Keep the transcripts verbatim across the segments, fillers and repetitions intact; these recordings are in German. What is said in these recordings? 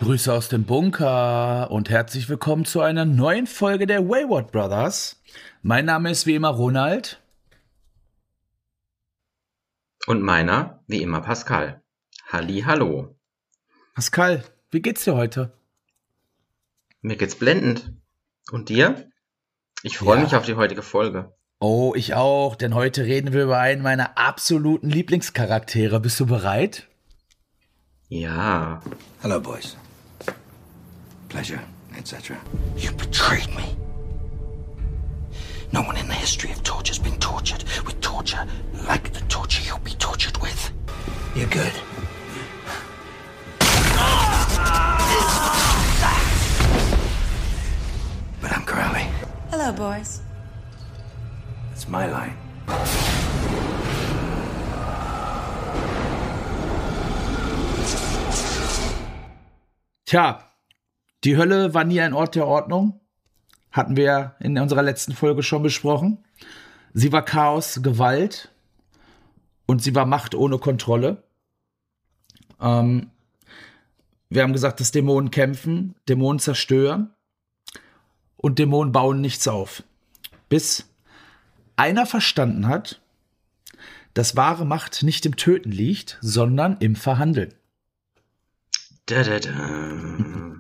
Grüße aus dem Bunker und herzlich willkommen zu einer neuen Folge der Wayward Brothers. Mein Name ist wie immer Ronald. Und meiner, wie immer, Pascal. Halli, hallo. Pascal, wie geht's dir heute? Mir geht's blendend. Und dir? Ich freue Ja. mich auf die heutige Folge. Oh, ich auch, denn heute reden wir über einen meiner absoluten Lieblingscharaktere. Bist du bereit? Ja. Hello, boys. Pleasure, et cetera. You betrayed me. No one in the history of torture has been tortured with torture like the torture you'll be tortured with. You're good. But I'm Crowley. Hello, boys. It's my line. Tja, die Hölle war nie ein Ort der Ordnung. Hatten wir in unserer letzten Folge schon besprochen. Sie war Chaos, Gewalt und sie war Macht ohne Kontrolle. Ähm, wir haben gesagt, dass Dämonen kämpfen, Dämonen zerstören und Dämonen bauen nichts auf. Bis einer verstanden hat, dass wahre Macht nicht im Töten liegt, sondern im Verhandeln. Da, da, da.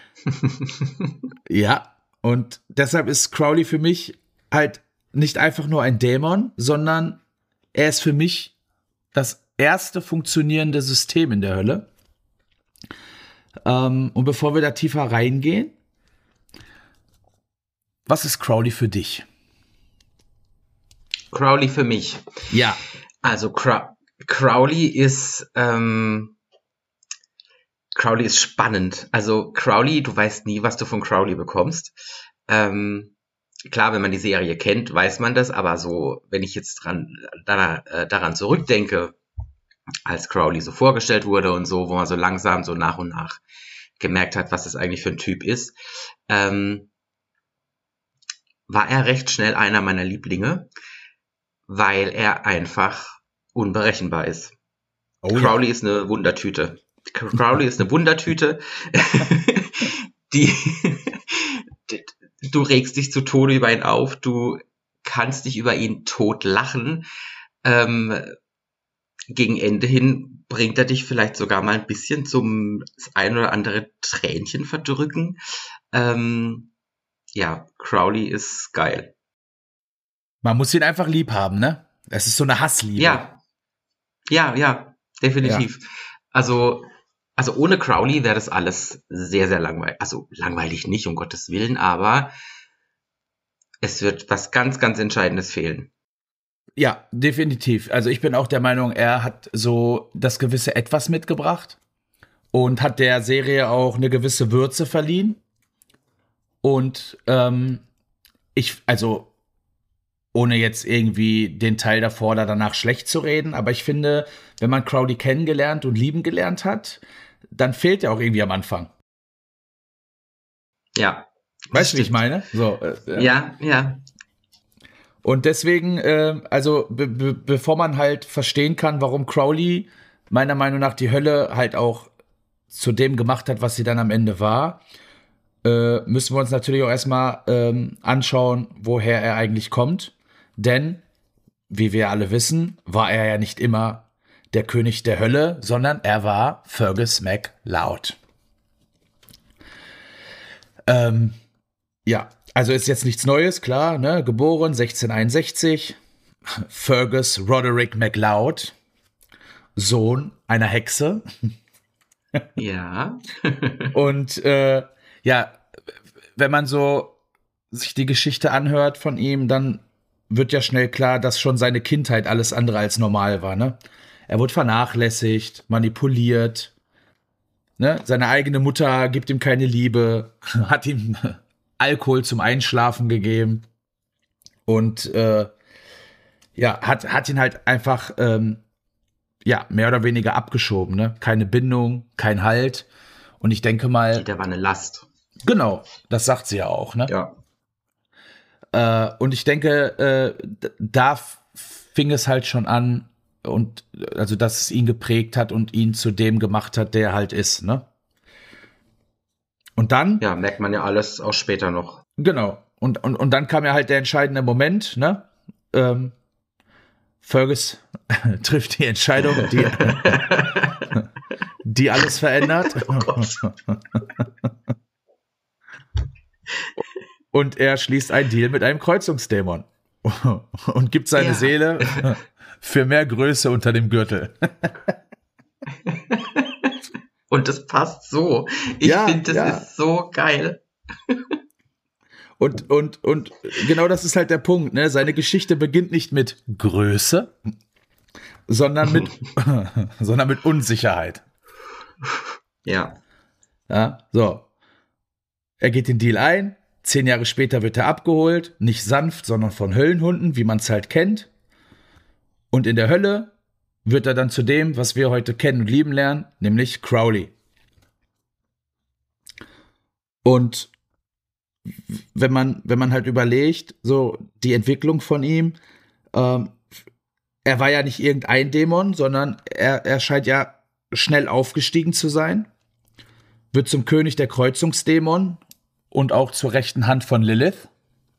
Ja, und deshalb ist Crowley für mich halt nicht einfach nur ein Dämon, sondern er ist für mich das erste funktionierende System in der Hölle. Ähm, und bevor wir da tiefer reingehen, was ist Crowley für dich? Crowley für mich. Ja. Also Crow- Crowley ist ähm, Crowley ist spannend. Also Crowley, du weißt nie, was du von Crowley bekommst. Ähm, klar, wenn man die Serie kennt, weiß man das, aber so, wenn ich jetzt dran, daran, äh, daran zurückdenke, als Crowley so vorgestellt wurde und so, wo man so langsam so nach und nach gemerkt hat, was das eigentlich für ein Typ ist, ähm, war er recht schnell einer meiner Lieblinge, weil er einfach unberechenbar ist. Oh, Crowley ja. ist eine Wundertüte. Crowley ist eine Wundertüte. die, die, du regst dich zu Tode über ihn auf, du kannst dich über ihn tot lachen. Ähm, gegen Ende hin bringt er dich vielleicht sogar mal ein bisschen zum das ein oder andere Tränchen verdrücken. Ähm, ja, Crowley ist geil. Man muss ihn einfach lieb haben, ne? Es ist so eine Hassliebe. Ja, ja, ja, definitiv. Ja. Also, also ohne Crowley wäre das alles sehr, sehr langweilig. Also langweilig nicht, um Gottes Willen, aber es wird was ganz, ganz Entscheidendes fehlen. Ja, definitiv. Also ich bin auch der Meinung, er hat so das gewisse Etwas mitgebracht und hat der Serie auch eine gewisse Würze verliehen. Und ähm, ich, also ohne jetzt irgendwie den Teil davor oder danach schlecht zu reden, aber ich finde, wenn man Crowley kennengelernt und lieben gelernt hat, dann fehlt er auch irgendwie am Anfang. Ja. Weißt du, wie ich meine? So, äh, ja, ja. Und deswegen, äh, also be- be- bevor man halt verstehen kann, warum Crowley meiner Meinung nach die Hölle halt auch zu dem gemacht hat, was sie dann am Ende war, äh, müssen wir uns natürlich auch erstmal ähm, anschauen, woher er eigentlich kommt. Denn, wie wir alle wissen, war er ja nicht immer der König der Hölle, sondern er war Fergus MacLeod. Ähm, ja, also ist jetzt nichts Neues, klar, ne? Geboren sechzehnhunderteinundsechzig, Fergus Roderick MacLeod, Sohn einer Hexe. Ja. Und äh, ja, wenn man so sich die Geschichte anhört von ihm, dann wird ja schnell klar, dass schon seine Kindheit alles andere als normal war, ne? Er wurde vernachlässigt, manipuliert, ne? Seine eigene Mutter gibt ihm keine Liebe, hat ihm Alkohol zum Einschlafen gegeben und äh, ja, hat, hat ihn halt einfach ähm, ja, mehr oder weniger abgeschoben, ne? Keine Bindung, kein Halt. Und ich denke mal. Der war eine Last. Genau, das sagt sie ja auch, ne? Ja. Äh, und ich denke, äh, da fing es halt schon an, und also dass es ihn geprägt hat und ihn zu dem gemacht hat, der er halt ist, ne? Und dann? Ja, merkt man ja alles auch später noch. Genau. Und, und, und dann kam ja halt der entscheidende Moment, ne? Ähm, Fergus trifft die Entscheidung, die, die alles verändert. Oh Gott. Und er schließt einen Deal mit einem Kreuzungsdämon und gibt seine Ja. Seele für mehr Größe unter dem Gürtel. Und das passt so. Ich Ja, finde, das ja. ist so geil. Und, und, und genau das ist halt der Punkt, ne? Seine Geschichte beginnt nicht mit Größe, sondern mit, sondern mit Unsicherheit. Ja. Ja, so. Er geht den Deal ein. Zehn Jahre später wird er abgeholt. Nicht sanft, sondern von Höllenhunden, wie man es halt kennt. Und in der Hölle wird er dann zu dem, was wir heute kennen und lieben lernen, nämlich Crowley. Und wenn man, wenn man halt überlegt, so die Entwicklung von ihm, ähm, er war ja nicht irgendein Dämon, sondern er, er scheint ja schnell aufgestiegen zu sein, wird zum König der Kreuzungsdämon und auch zur rechten Hand von Lilith.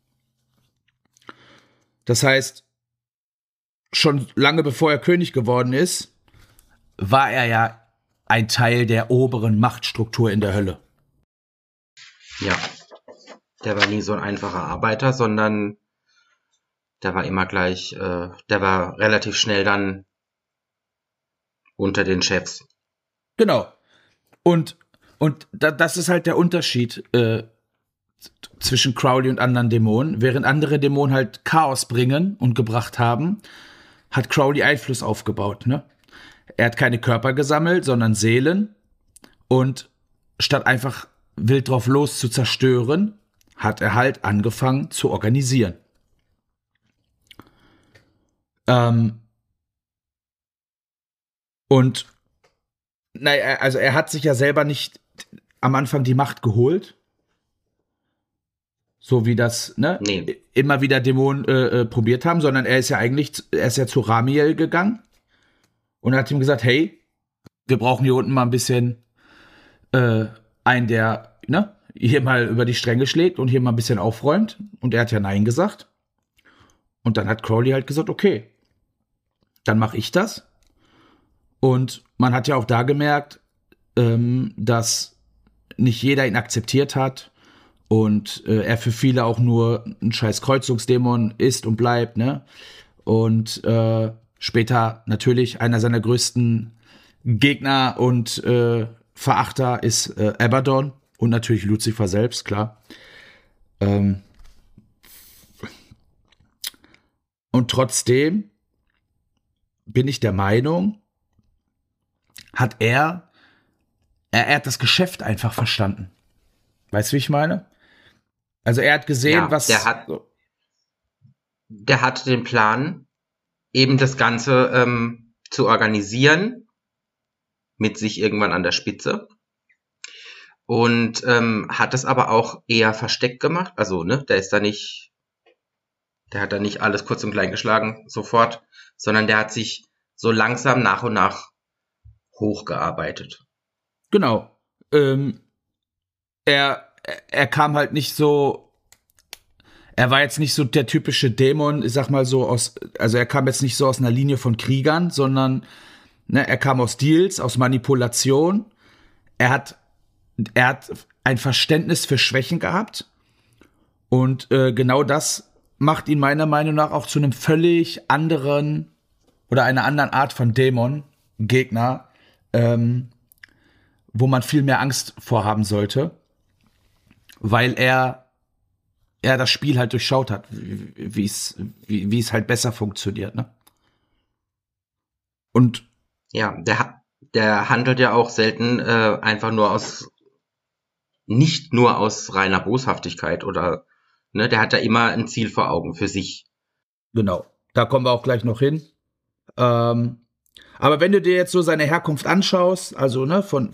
Das heißt, schon lange bevor er König geworden ist, war er ja ein Teil der oberen Machtstruktur in der Hölle. Ja. Der war nie so ein einfacher Arbeiter, sondern der war immer gleich, äh, der war relativ schnell dann unter den Chefs. Genau. Und, und da, das ist halt der Unterschied äh, zwischen Crowley und anderen Dämonen. Während andere Dämonen halt Chaos bringen und gebracht haben, hat Crowley Einfluss aufgebaut. Ne? Er hat keine Körper gesammelt, sondern Seelen. Und statt einfach wild drauf los zu zerstören, hat er halt angefangen zu organisieren. Ähm und naja, also er hat sich ja selber nicht am Anfang die Macht geholt. So wie das, ne, Nee. immer wieder Dämonen äh, äh, probiert haben, sondern er ist ja eigentlich, er ist ja zu Ramiel gegangen und hat ihm gesagt, hey, wir brauchen hier unten mal ein bisschen äh, einen, der, ne, hier mal über die Stränge schlägt und hier mal ein bisschen aufräumt. Und er hat ja Nein gesagt. Und dann hat Crowley halt gesagt, okay, dann mache ich das. Und man hat ja auch da gemerkt, ähm, dass nicht jeder ihn akzeptiert hat und äh, er für viele auch nur ein scheiß Kreuzungsdämon ist und bleibt, ne? Und äh, später natürlich einer seiner größten Gegner und äh, Verachter ist äh, Abaddon und natürlich Lucifer selbst, klar. Ähm und trotzdem bin ich der Meinung, hat er, er, er hat das Geschäft einfach verstanden. Weißt du, wie ich meine? Also er hat gesehen, Ja, was... der hat, der hat den Plan, eben das Ganze ähm, zu organisieren, mit sich irgendwann an der Spitze. Und ähm, hat es aber auch eher versteckt gemacht. Also, ne, der ist da nicht, der hat da nicht alles kurz und klein geschlagen, sofort, sondern der hat sich so langsam nach und nach hochgearbeitet. Genau. Ähm, er, er kam halt nicht so, er war jetzt nicht so der typische Dämon, ich sag mal so aus, also er kam jetzt nicht so aus einer Linie von Kriegern, sondern ne, er kam aus Deals, aus Manipulation. Er hat, er hat ein Verständnis für Schwächen gehabt und äh, genau das macht ihn meiner Meinung nach auch zu einem völlig anderen oder einer anderen Art von Dämon, Gegner, ähm, wo man viel mehr Angst vorhaben sollte, weil er er das Spiel halt durchschaut hat, wie es wie, wie es halt besser funktioniert, ne? Und Ja, der, der handelt ja auch selten äh, einfach nur aus, nicht nur aus reiner Boshaftigkeit oder, ne, der hat ja immer ein Ziel vor Augen für sich. genau, da kommen wir auch gleich noch hin. Ähm, aber wenn du dir jetzt so seine Herkunft anschaust, also ne, von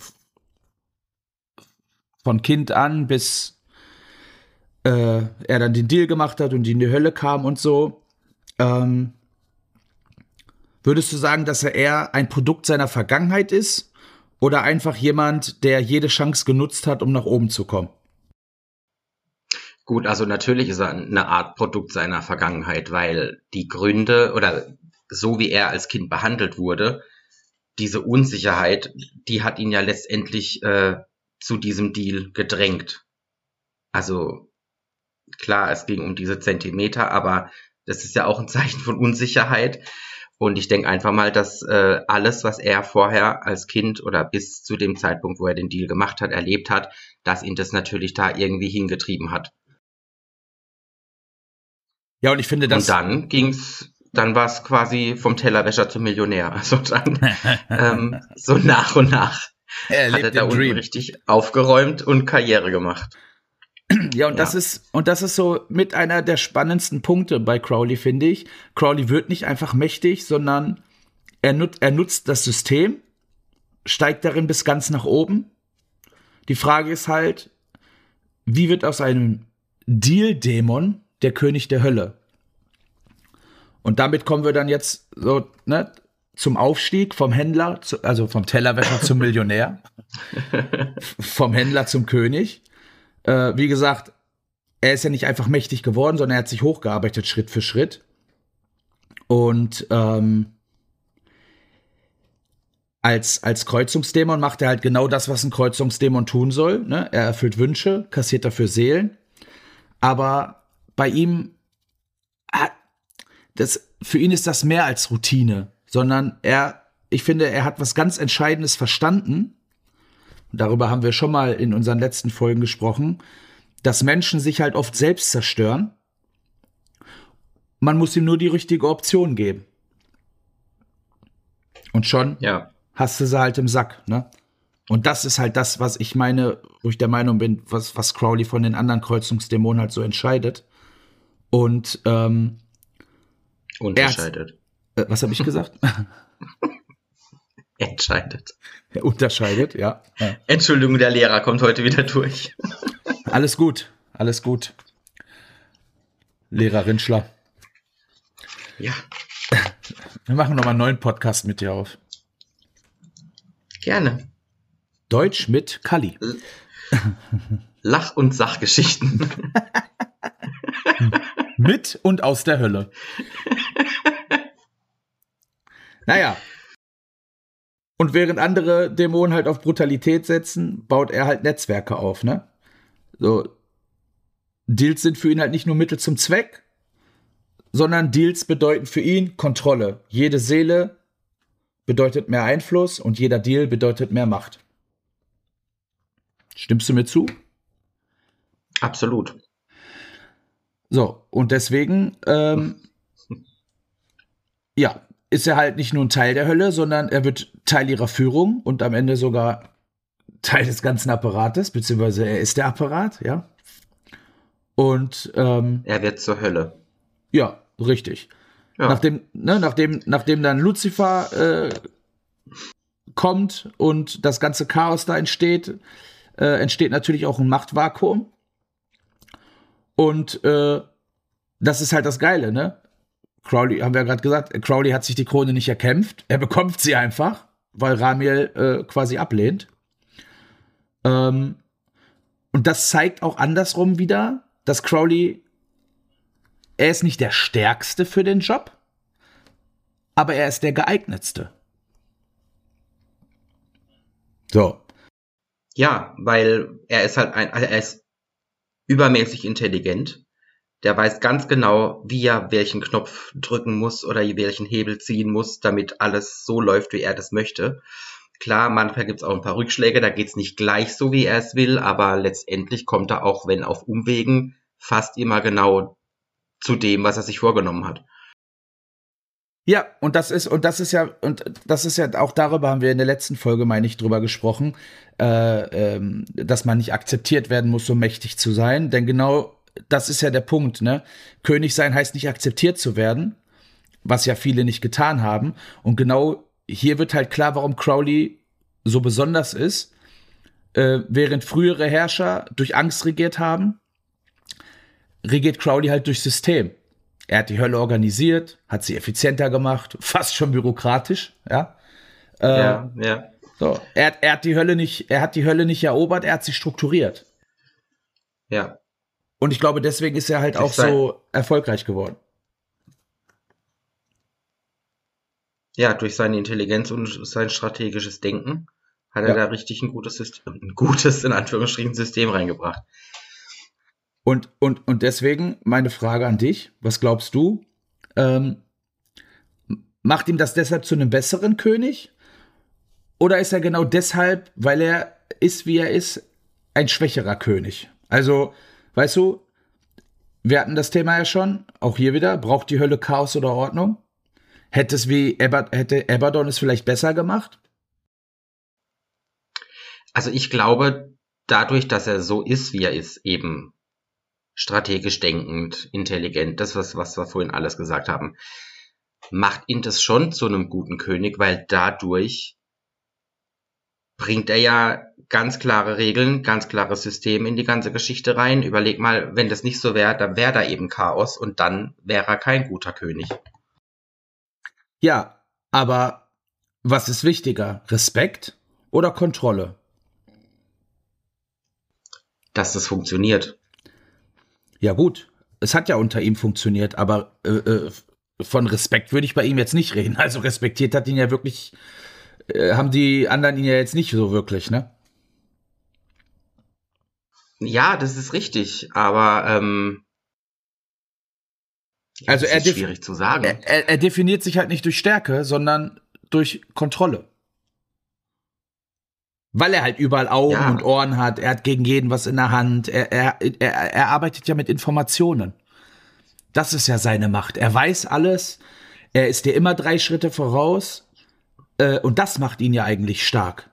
von Kind an bis äh, er dann den Deal gemacht hat und in die Hölle kam und so, ähm, würdest du sagen, dass er eher ein Produkt seiner Vergangenheit ist oder einfach jemand, der jede Chance genutzt hat, um nach oben zu kommen? Gut, also natürlich ist er eine Art Produkt seiner Vergangenheit, weil die Gründe oder so wie er als Kind behandelt wurde, diese Unsicherheit, die hat ihn ja letztendlich äh, zu diesem Deal gedrängt. Also klar, es ging um diese Zentimeter, aber das ist ja auch ein Zeichen von Unsicherheit. Und ich denke einfach mal, dass äh, alles, was er vorher als Kind oder bis zu dem Zeitpunkt, wo er den Deal gemacht hat, erlebt hat, dass ihn das natürlich da irgendwie hingetrieben hat. Ja, und ich finde, das. Und dann ging's, dann war es quasi vom Tellerwäscher zum Millionär. Also dann ähm, so nach und nach er hat er da unten Dream. richtig aufgeräumt und Karriere gemacht. Ja, und Ja. das ist, und das ist so mit einer der spannendsten Punkte bei Crowley, finde ich. Crowley wird nicht einfach mächtig, sondern er, nut, er nutzt das System, steigt darin bis ganz nach oben. Die Frage ist halt, wie wird aus einem Deal-Dämon der König der Hölle? Und damit kommen wir dann jetzt so, ne, zum Aufstieg vom Händler, zu, also vom Tellerwäscher zum Millionär, vom Händler zum König. Äh, wie gesagt, er ist ja nicht einfach mächtig geworden, sondern er hat sich hochgearbeitet, Schritt für Schritt. Und ähm, als, als Kreuzungsdämon macht er halt genau das, was ein Kreuzungsdämon tun soll. Ne? Er erfüllt Wünsche, kassiert dafür Seelen. Aber bei ihm, das, für ihn ist das mehr als Routine, sondern er, ich finde, er hat was ganz Entscheidendes verstanden. Darüber haben wir schon mal in unseren letzten Folgen gesprochen, dass Menschen sich halt oft selbst zerstören. Man muss ihm nur die richtige Option geben. Und schon Ja. hast du sie halt im Sack, ne? Und das ist halt das, was ich meine, wo ich der Meinung bin, was, was Crowley von den anderen Kreuzungsdämonen halt so entscheidet. Und ähm, Unterscheidet. er hat, äh, was habe ich gesagt? Entscheidet. Er unterscheidet, ja. ja. Entschuldigung, der Lehrer kommt heute wieder durch. Alles gut, alles gut. Lehrer Rindschler. Ja, Wir machen nochmal einen neuen Podcast mit dir auf. gerne. Deutsch mit Kalli. Lach- und Sachgeschichten. Mit und aus der Hölle. Naja. Und während andere Dämonen halt auf Brutalität setzen, baut er halt Netzwerke auf, ne? So. Deals sind für ihn halt nicht nur Mittel zum Zweck, sondern Deals bedeuten für ihn Kontrolle. Jede Seele bedeutet mehr Einfluss und jeder Deal bedeutet mehr Macht. Stimmst du mir zu? Absolut. So, und deswegen, ähm, ja, ist er halt nicht nur ein Teil der Hölle, sondern er wird Teil ihrer Führung und am Ende sogar Teil des ganzen Apparates, beziehungsweise er ist der Apparat, ja. Und, ähm, Er wird zur Hölle. ja, richtig. Ja. Nachdem, ne, nachdem, nachdem dann Lucifer äh, kommt und das ganze Chaos da entsteht, äh, entsteht natürlich auch ein Machtvakuum. Und äh, das ist halt das Geile, ne? Crowley, haben wir ja gerade gesagt, Crowley hat sich die Krone nicht erkämpft. Er bekommt sie einfach, weil Ramiel äh, quasi ablehnt. Ähm, und das zeigt auch andersrum wieder, dass Crowley, er ist nicht der Stärkste für den Job, aber er ist der geeignetste. So. Ja, weil er ist halt ein, also er ist übermäßig intelligent. Der weiß ganz genau, wie er welchen Knopf drücken muss oder welchen Hebel ziehen muss, damit alles so läuft, wie er das möchte. Klar, manchmal gibt es auch ein paar Rückschläge, da geht's nicht gleich so, wie er es will, aber letztendlich kommt er auch, wenn auf Umwegen, fast immer genau zu dem, was er sich vorgenommen hat. Ja, und das ist, und das ist ja, und das ist ja, auch darüber haben wir in der letzten Folge, meine ich, drüber gesprochen, äh, ähm, dass man nicht akzeptiert werden muss, so mächtig zu sein. Denn genau das ist ja der Punkt, ne? König sein heißt nicht akzeptiert zu werden, was ja viele nicht getan haben. Und genau hier wird halt klar, warum Crowley so besonders ist. Äh, während frühere Herrscher durch Angst regiert haben, regiert Crowley halt durch System. Er hat die Hölle organisiert, hat sie effizienter gemacht, fast schon bürokratisch, ja. Äh, Ja, ja. So, er, er hat die Hölle nicht, er hat die Hölle nicht erobert, er hat sie strukturiert. Ja. Und ich glaube, deswegen ist er halt auch so erfolgreich geworden. Ja, durch seine Intelligenz und sein strategisches Denken hat er Ja. da richtig ein gutes System, ein gutes, in Anführungsstrichen, System reingebracht. Und, und, und deswegen meine Frage an dich, was glaubst du, ähm, macht ihm das deshalb zu einem besseren König? Oder ist er genau deshalb, weil er ist, wie er ist, ein schwächerer König? Also, weißt du, wir hatten das Thema ja schon, auch hier wieder, braucht die Hölle Chaos oder Ordnung? Hätte es wie Eber, hätte Abaddon es vielleicht besser gemacht? Also ich glaube, dadurch, dass er so ist, wie er ist, eben strategisch denkend, intelligent, das, was, was wir vorhin alles gesagt haben, macht ihn das schon zu einem guten König, weil dadurch bringt er ja ganz klare Regeln, ganz klares System in die ganze Geschichte rein. Überleg mal, wenn das nicht so wäre, dann wäre da eben Chaos und dann wäre er kein guter König. Ja, aber was ist wichtiger? Respekt oder Kontrolle? Dass das funktioniert. Ja gut, es hat ja unter ihm funktioniert, aber äh, äh, von Respekt würde ich bei ihm jetzt nicht reden. Also respektiert hat ihn ja wirklich, äh, haben die anderen ihn ja jetzt nicht so wirklich, ne? Ja, das ist richtig, aber ähm, ja, Also das er ist def- schwierig zu sagen. Er, er, er definiert sich halt nicht durch Stärke, sondern durch Kontrolle. Weil er halt überall Augen Ja. und Ohren hat, er hat gegen jeden was in der Hand, er, er, er, er arbeitet ja mit Informationen. Das ist ja seine Macht. Er weiß alles, er ist dir immer drei Schritte voraus äh, und das macht ihn ja eigentlich stark.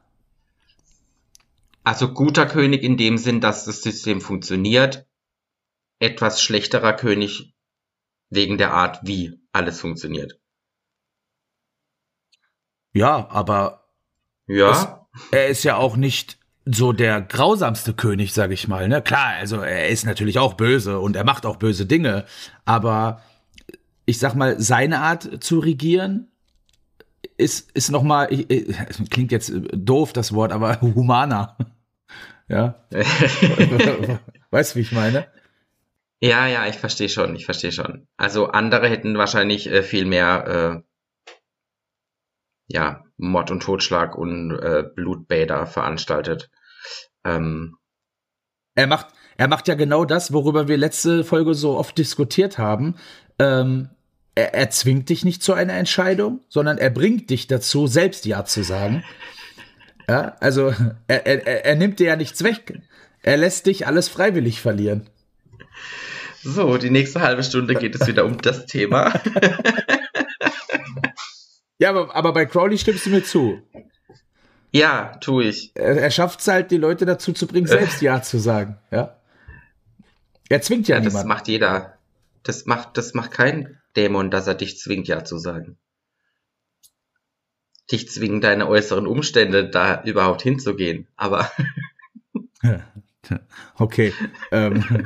Also guter König in dem Sinn, dass das System funktioniert. Etwas schlechterer König wegen der Art, wie alles funktioniert. Ja, aber Ja, er ist ja auch nicht so der grausamste König, sag ich mal. Ne? Klar, also er ist natürlich auch böse und er macht auch böse Dinge, aber ich sag mal, seine Art zu regieren ist, ist noch mal, klingt jetzt doof, das Wort, aber humaner. Ja. Weißt du, wie ich meine? ja, ja, ich verstehe schon, ich verstehe schon. Also andere hätten wahrscheinlich äh, viel mehr äh, ja, Mord und Totschlag und äh, Blutbäder veranstaltet. Ähm, Er macht, er macht ja genau das, worüber wir letzte Folge so oft diskutiert haben. Ähm, er, er zwingt dich nicht zu einer Entscheidung, sondern er bringt dich dazu, selbst Ja zu sagen. Ja, also er, er, er nimmt dir ja nichts weg. Er lässt dich alles freiwillig verlieren. so, die nächste halbe Stunde geht es wieder um das Thema. Ja, aber, aber bei Crowley stimmst du mir zu. Ja, tue ich. Er, er schafft es halt, die Leute dazu zu bringen, selbst Ja zu sagen. Ja. Er zwingt ja, Ja, das niemanden. macht jeder. Das macht, das macht kein Dämon, dass er dich zwingt, Ja zu sagen. Dich zwingen deine äußeren Umstände, da überhaupt hinzugehen. Aber Okay. Ähm.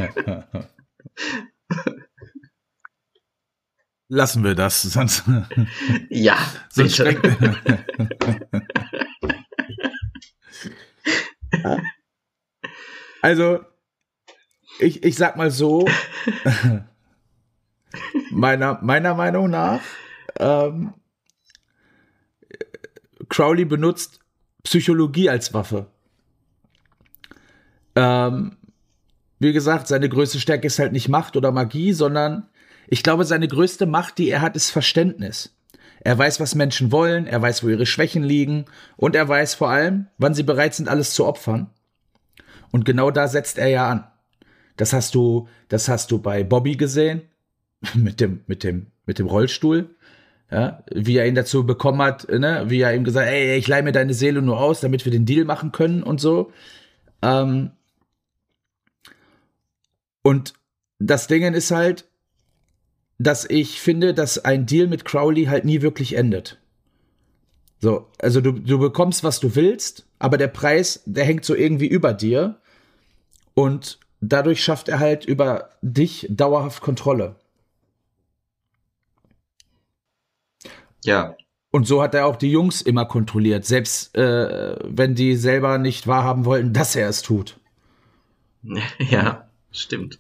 Lassen wir das, sonst, ja, sonst bitte. schränkt. Also, ich, ich sag mal so, meiner, meiner Meinung nach, ähm, Crowley benutzt Psychologie als Waffe. Ähm, wie gesagt, seine größte Stärke ist halt nicht Macht oder Magie, sondern ich glaube, seine größte Macht, die er hat, ist Verständnis. Er weiß, was Menschen wollen, er weiß, wo ihre Schwächen liegen und er weiß vor allem, wann sie bereit sind, alles zu opfern. Und genau da setzt er ja an. Das hast du, das hast du bei Bobby gesehen, mit dem, mit dem, mit dem Rollstuhl. Ja, wie er ihn dazu bekommen hat, ne? Wie er ihm gesagt hat, ey, ich leih mir deine Seele nur aus, damit wir den Deal machen können und so. Ähm und das Ding ist halt, dass ich finde, dass ein Deal mit Crowley halt nie wirklich endet. So, also du, du bekommst, was du willst, aber der Preis, der hängt so irgendwie über dir und dadurch schafft er halt über dich dauerhaft Kontrolle. Ja, Und so hat er auch die Jungs immer kontrolliert, selbst äh, wenn die selber nicht wahrhaben wollten, dass er es tut. Ja, stimmt.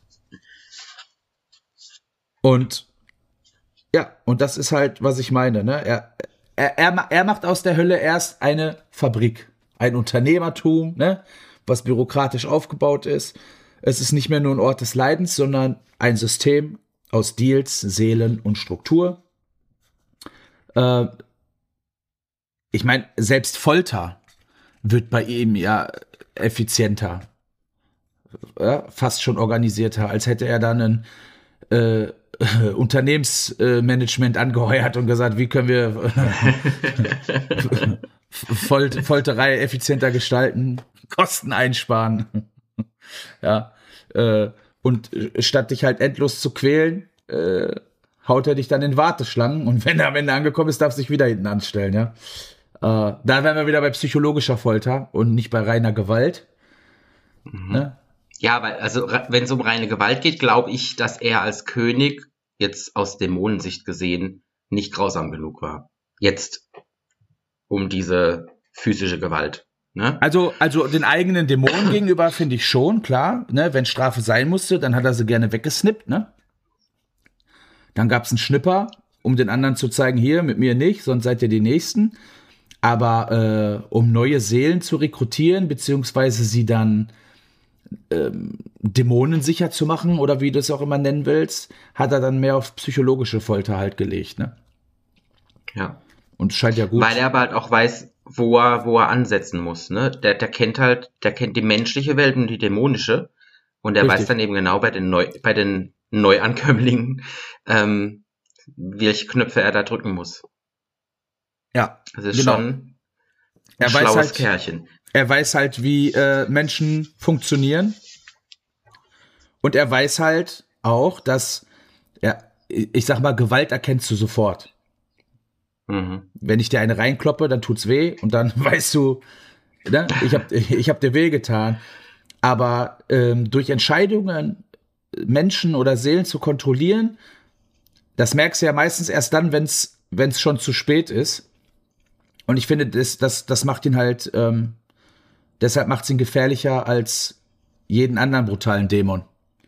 Und ja, und das ist halt, was ich meine. Ne? Er, er, er, er macht aus der Hölle erst eine Fabrik, ein Unternehmertum, ne? Was bürokratisch aufgebaut ist. Es ist nicht mehr nur ein Ort des Leidens, sondern ein System aus Deals, Seelen und Struktur. Äh, ich meine, selbst Folter wird bei ihm ja effizienter. Ja, fast schon organisierter, als hätte er dann ein äh, äh, Unternehmensmanagement äh, angeheuert und gesagt, wie können wir äh, Fol- Folterei effizienter gestalten, Kosten einsparen. Ja, äh, und statt dich halt endlos zu quälen, äh, haut er dich dann in Warteschlangen und wenn er am Ende angekommen ist, darfst du dich wieder hinten anstellen, ja. Äh, da wären wir wieder bei psychologischer Folter und nicht bei reiner Gewalt. Mhm. Ne? Ja, weil, also, wenn es um reine Gewalt geht, glaube ich, dass er als König, jetzt aus Dämonensicht gesehen, nicht grausam genug war. Jetzt um diese physische Gewalt. Ne? Also, also den eigenen Dämonen gegenüber finde ich schon, klar. Ne? Wenn Strafe sein musste, dann hat er sie gerne weggesnippt. Ne? Dann gab es einen Schnipper, um den anderen zu zeigen, hier, mit mir nicht, sonst seid ihr die Nächsten. Aber äh, um neue Seelen zu rekrutieren, beziehungsweise sie dann ähm, dämonensicher zu machen, oder wie du es auch immer nennen willst, hat er dann mehr auf psychologische Folter halt gelegt. Ne? Ja. Und scheint ja gut. Weil er aber halt auch weiß, wo er, wo er ansetzen muss. Ne? Der, der kennt halt, der kennt die menschliche Welt und die dämonische. Und er Richtig. weiß dann eben genau bei den, Neu, bei den Neuankömmlingen, ähm, welche Knöpfe er da drücken muss. Ja, Das ist genau. schon ein Er weiß schlaues halt- Kerlchen. Er weiß halt, wie äh, Menschen funktionieren. Und er weiß halt auch, dass, ja, ich sag mal, Gewalt erkennst du sofort. Mhm. Wenn ich dir eine reinkloppe, dann tut's weh und dann weißt du, ne, ich hab, ich hab dir weh getan. Aber ähm, durch Entscheidungen Menschen oder Seelen zu kontrollieren, das merkst du ja meistens erst dann, wenn's wenn's schon zu spät ist. Und ich finde, das, das, das macht ihn halt, ähm, deshalb macht's ihn gefährlicher als jeden anderen brutalen Dämon.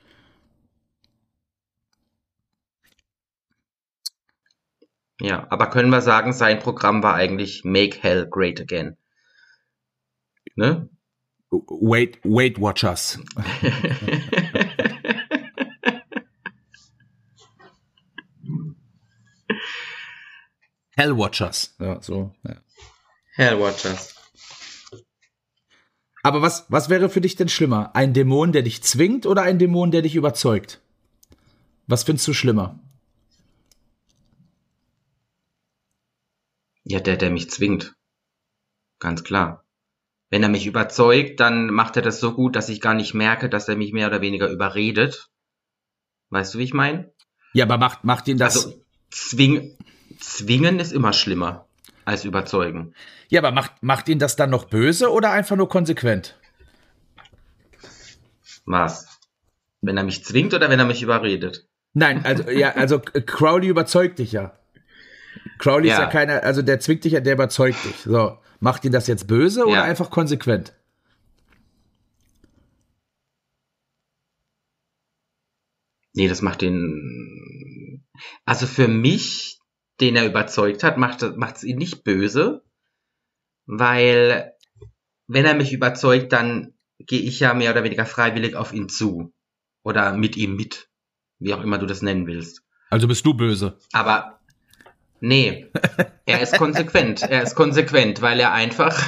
Ja, aber können wir sagen, sein Programm war eigentlich Make Hell Great Again. Ne? Wait, Weight Watchers. Hell Watchers. Ja, so. Ja. Hell Watchers. Aber was, was wäre für dich denn schlimmer? Ein Dämon, der dich zwingt oder ein Dämon, der dich überzeugt? Was findest du schlimmer? Ja, der, der mich zwingt. Ganz klar. Wenn er mich überzeugt, dann macht er das so gut, dass ich gar nicht merke, dass er mich mehr oder weniger überredet. Weißt du, wie ich meine? Ja, aber macht, macht ihn das. Also, zwing, zwingen ist immer schlimmer als überzeugen. Ja, aber macht, macht ihn das dann noch böse oder einfach nur konsequent? Was? Wenn er mich zwingt oder wenn er mich überredet? Nein, also, ja, also Crowley überzeugt dich ja. Crowley Ja. ist ja keiner, also der zwingt dich ja, der überzeugt dich. So, macht ihn das jetzt böse oder Ja. einfach konsequent? Nee, das macht den. Also für mich, den er überzeugt hat, macht es ihn nicht böse, weil wenn er mich überzeugt, dann gehe ich ja mehr oder weniger freiwillig auf ihn zu. Oder mit ihm mit. Wie auch immer du das nennen willst. Also bist du böse. Aber nee, er ist konsequent. Er ist konsequent, weil er einfach.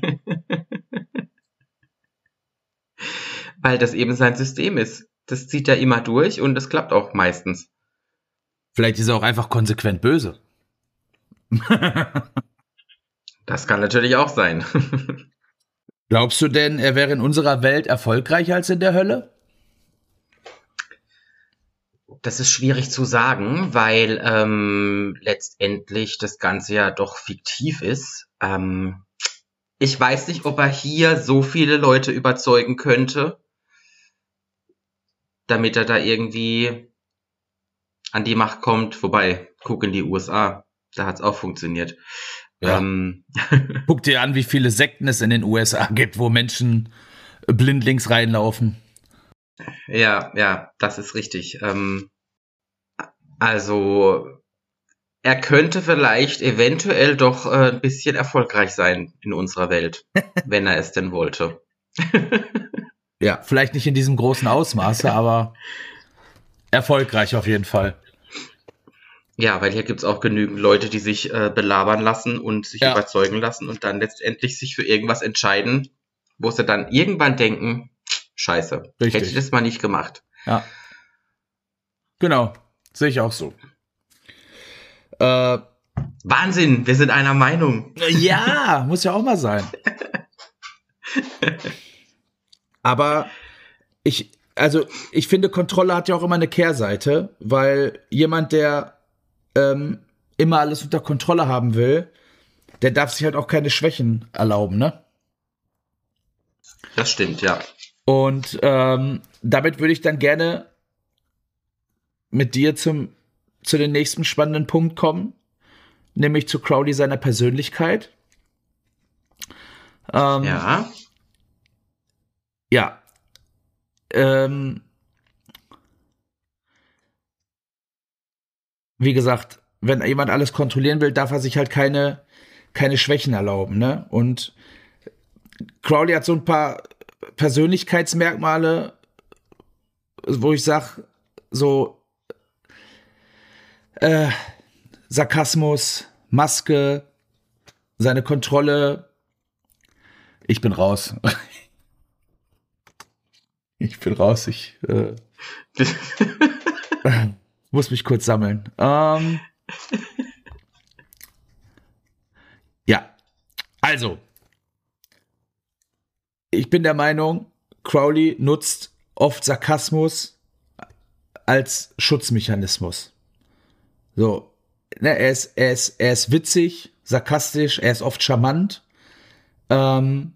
weil das eben sein System ist. Das zieht er immer durch und das klappt auch meistens. Vielleicht ist er auch einfach konsequent böse. Das kann natürlich auch sein. Glaubst du denn, er wäre in unserer Welt erfolgreicher als in der Hölle? Das ist schwierig zu sagen, weil ähm, letztendlich das Ganze ja doch fiktiv ist. Ähm, ich weiß nicht, ob er hier so viele Leute überzeugen könnte, damit er da irgendwie an die Macht kommt. Wobei, guck in die U S A. Da hat's auch funktioniert. Ja. Ähm, Guck dir an, wie viele Sekten es in den U S A gibt, wo Menschen blindlings reinlaufen. ja, ja, das ist richtig. Ähm, also, er könnte vielleicht eventuell doch äh, ein bisschen erfolgreich sein in unserer Welt, wenn er es denn wollte. Ja, vielleicht nicht in diesem großen Ausmaße, aber erfolgreich auf jeden Fall. Ja, weil hier gibt's auch genügend Leute, die sich äh, belabern lassen und sich Ja. überzeugen lassen und dann letztendlich sich für irgendwas entscheiden, wo sie dann irgendwann denken, scheiße, Richtig. hätte ich das mal nicht gemacht. Ja. Genau, sehe ich auch so. Äh, Wahnsinn, wir sind einer Meinung. ja, muss ja auch mal sein. Aber ich, also ich finde, Kontrolle hat ja auch immer eine Kehrseite, weil jemand, der ähm, immer alles unter Kontrolle haben will, der darf sich halt auch keine Schwächen erlauben, ne? Das stimmt, ja. Und ähm, damit würde ich dann gerne mit dir zum, zu dem nächsten spannenden Punkt kommen, nämlich zu Crowley seiner Persönlichkeit. Ähm, Ja, Ja. Ähm, wie gesagt, wenn jemand alles kontrollieren will, darf er sich halt keine, keine Schwächen erlauben, ne? Und Crowley hat so ein paar Persönlichkeitsmerkmale, wo ich sag, so äh, Sarkasmus, Maske, seine Kontrolle. Ich bin raus. Ich bin raus. Ich äh, muss mich kurz sammeln. Ähm, ja, also, ich bin der Meinung, Crowley nutzt oft Sarkasmus als Schutzmechanismus. So, ne, er ist, er ist, er ist witzig, sarkastisch, er ist oft charmant. Ähm,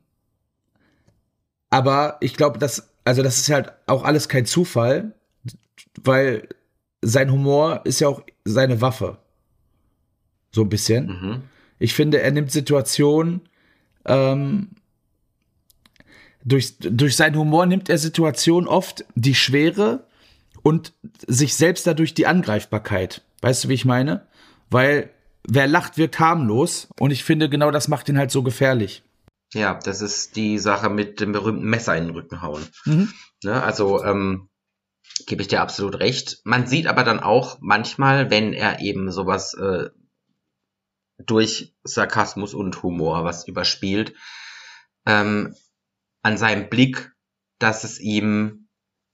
aber ich glaube, dass, also das ist halt auch alles kein Zufall, weil sein Humor ist ja auch seine Waffe. So ein bisschen. mhm. Ich finde, er nimmt Situationen, ähm, durch, durch seinen Humor nimmt er Situationen oft die Schwere und sich selbst dadurch die Angreifbarkeit. Weißt du, wie ich meine? Weil wer lacht, wirkt harmlos und ich finde, genau das macht ihn halt so gefährlich. Ja, das ist die Sache mit dem berühmten Messer in den Rücken hauen. Mhm. Ne, also ähm, gebe ich dir absolut recht. Man sieht aber dann auch manchmal, wenn er eben sowas äh, durch Sarkasmus und Humor was überspielt, ähm, an seinem Blick, dass es ihm,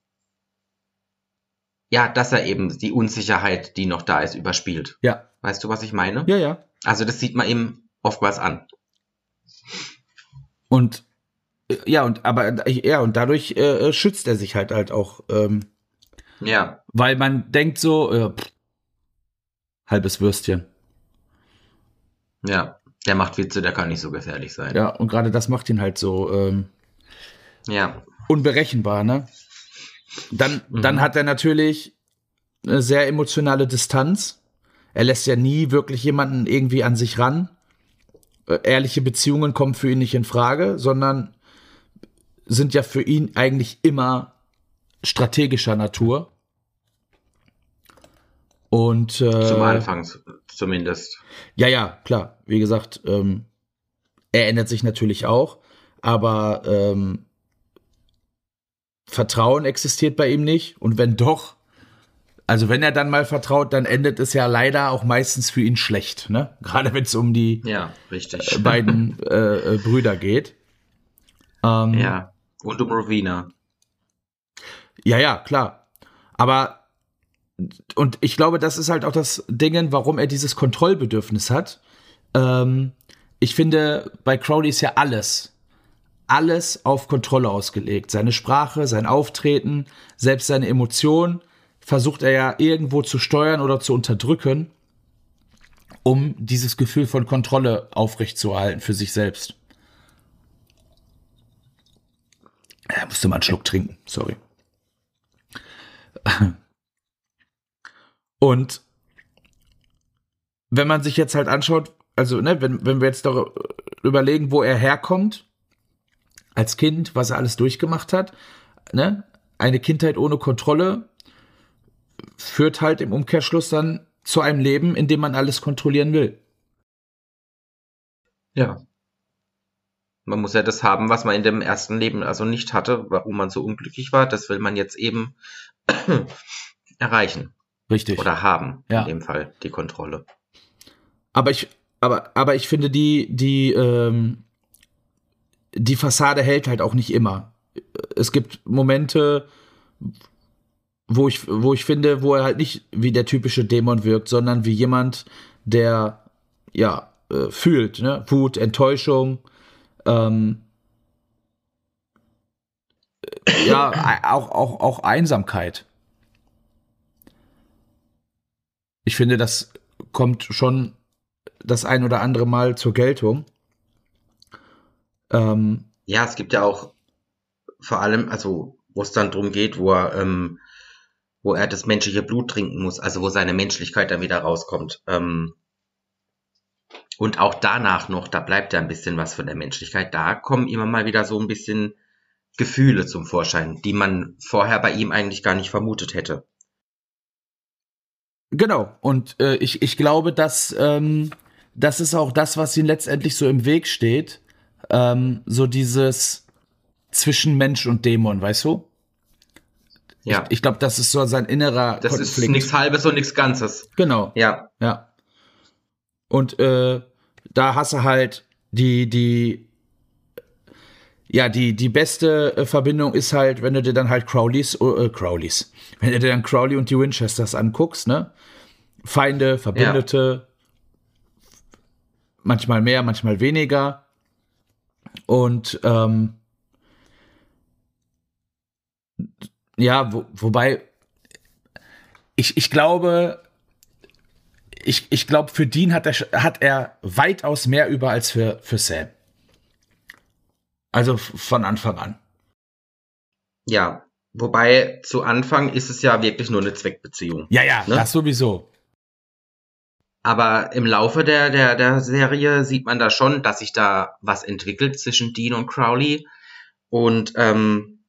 ja, dass er eben die Unsicherheit, die noch da ist, überspielt. Ja. Weißt du, was ich meine? Ja, ja. Also das sieht man ihm oftmals an. Und äh, ja, und aber ja, und dadurch äh, schützt er sich halt halt auch, ähm, Ja, weil man denkt so, äh, pff, halbes Würstchen. ja. Der macht Witze, der kann nicht so gefährlich sein. Ja, und gerade das macht ihn halt so ähm, Ja. unberechenbar, ne? Dann, Mhm. dann hat er natürlich eine sehr emotionale Distanz. Er lässt ja nie wirklich jemanden irgendwie an sich ran. Äh, Ehrliche Beziehungen kommen für ihn nicht in Frage, sondern sind ja für ihn eigentlich immer strategischer Natur. Und äh, Zum Anfang z- zumindest. ja, ja, klar. Wie gesagt, ähm, er ändert sich natürlich auch, aber ähm, Vertrauen existiert bei ihm nicht. Und wenn doch, also wenn er dann mal vertraut, dann endet es ja leider auch meistens für ihn schlecht, ne? Gerade wenn es um die Ja, richtig. beiden äh, äh, Brüder geht. Ähm, Ja. Und um Rowena. Ja, ja, klar. Aber und ich glaube, das ist halt auch das Ding, warum er dieses Kontrollbedürfnis hat. Ähm, ich finde, bei Crowley ist ja alles, alles auf Kontrolle ausgelegt. Seine Sprache, sein Auftreten, selbst seine Emotionen versucht er ja irgendwo zu steuern oder zu unterdrücken, um dieses Gefühl von Kontrolle aufrechtzuerhalten für sich selbst. Er musste mal einen Schluck trinken, sorry. Und wenn man sich jetzt halt anschaut, also ne, wenn, wenn wir jetzt doch überlegen, wo er herkommt, als Kind, was er alles durchgemacht hat, ne, eine Kindheit ohne Kontrolle führt halt im Umkehrschluss dann zu einem Leben, in dem man alles kontrollieren will. Ja. Man muss ja das haben, was man in dem ersten Leben also nicht hatte, warum man so unglücklich war. Das will man jetzt eben erreichen. Richtig. Oder haben, ja. In dem Fall, die Kontrolle. Aber ich, aber, aber ich finde, die, die, ähm, die Fassade hält halt auch nicht immer. Es gibt Momente, wo ich, wo ich finde, wo er halt nicht wie der typische Dämon wirkt, sondern wie jemand, der, ja, äh, fühlt, ne? Wut, Enttäuschung, ähm, ja, auch, auch, auch Einsamkeit. Ich finde, das kommt schon das ein oder andere Mal zur Geltung. Ähm, ja, es gibt ja auch vor allem, also wo es dann drum geht, wo er, ähm, wo er das menschliche Blut trinken muss, also wo seine Menschlichkeit dann wieder rauskommt. Ähm, und auch danach noch, da bleibt ja ein bisschen was von der Menschlichkeit. Da kommen immer mal wieder so ein bisschen Gefühle zum Vorschein, die man vorher bei ihm eigentlich gar nicht vermutet hätte. Genau, und äh, ich, ich glaube, dass ähm, das ist auch das, was ihm letztendlich so im Weg steht. Ähm, so dieses zwischen Mensch und Dämon, weißt du? Ja. Ich, ich glaube, das ist so sein innerer das Konflikt. ist nichts Halbes und nichts Ganzes. Genau. Ja. Ja. Und äh, da hast du halt die, die, ja, die, die beste äh, Verbindung ist halt, wenn du dir dann halt Crowleys, äh, Crowleys, wenn du dir dann Crowley und die Winchesters anguckst, ne? Feinde, Verbündete, ja. Manchmal mehr, manchmal weniger. Und ähm, ja, wo, wobei ich, ich glaube, ich, ich glaube, für Dean hat er, hat er weitaus mehr über als für, für Sam. Also von Anfang an. Ja, wobei zu Anfang ist es ja wirklich nur eine Zweckbeziehung. Ja, ja, ne? Das sowieso. Aber im Laufe der, der, der Serie sieht man da schon, dass sich da was entwickelt zwischen Dean und Crowley. Und ähm,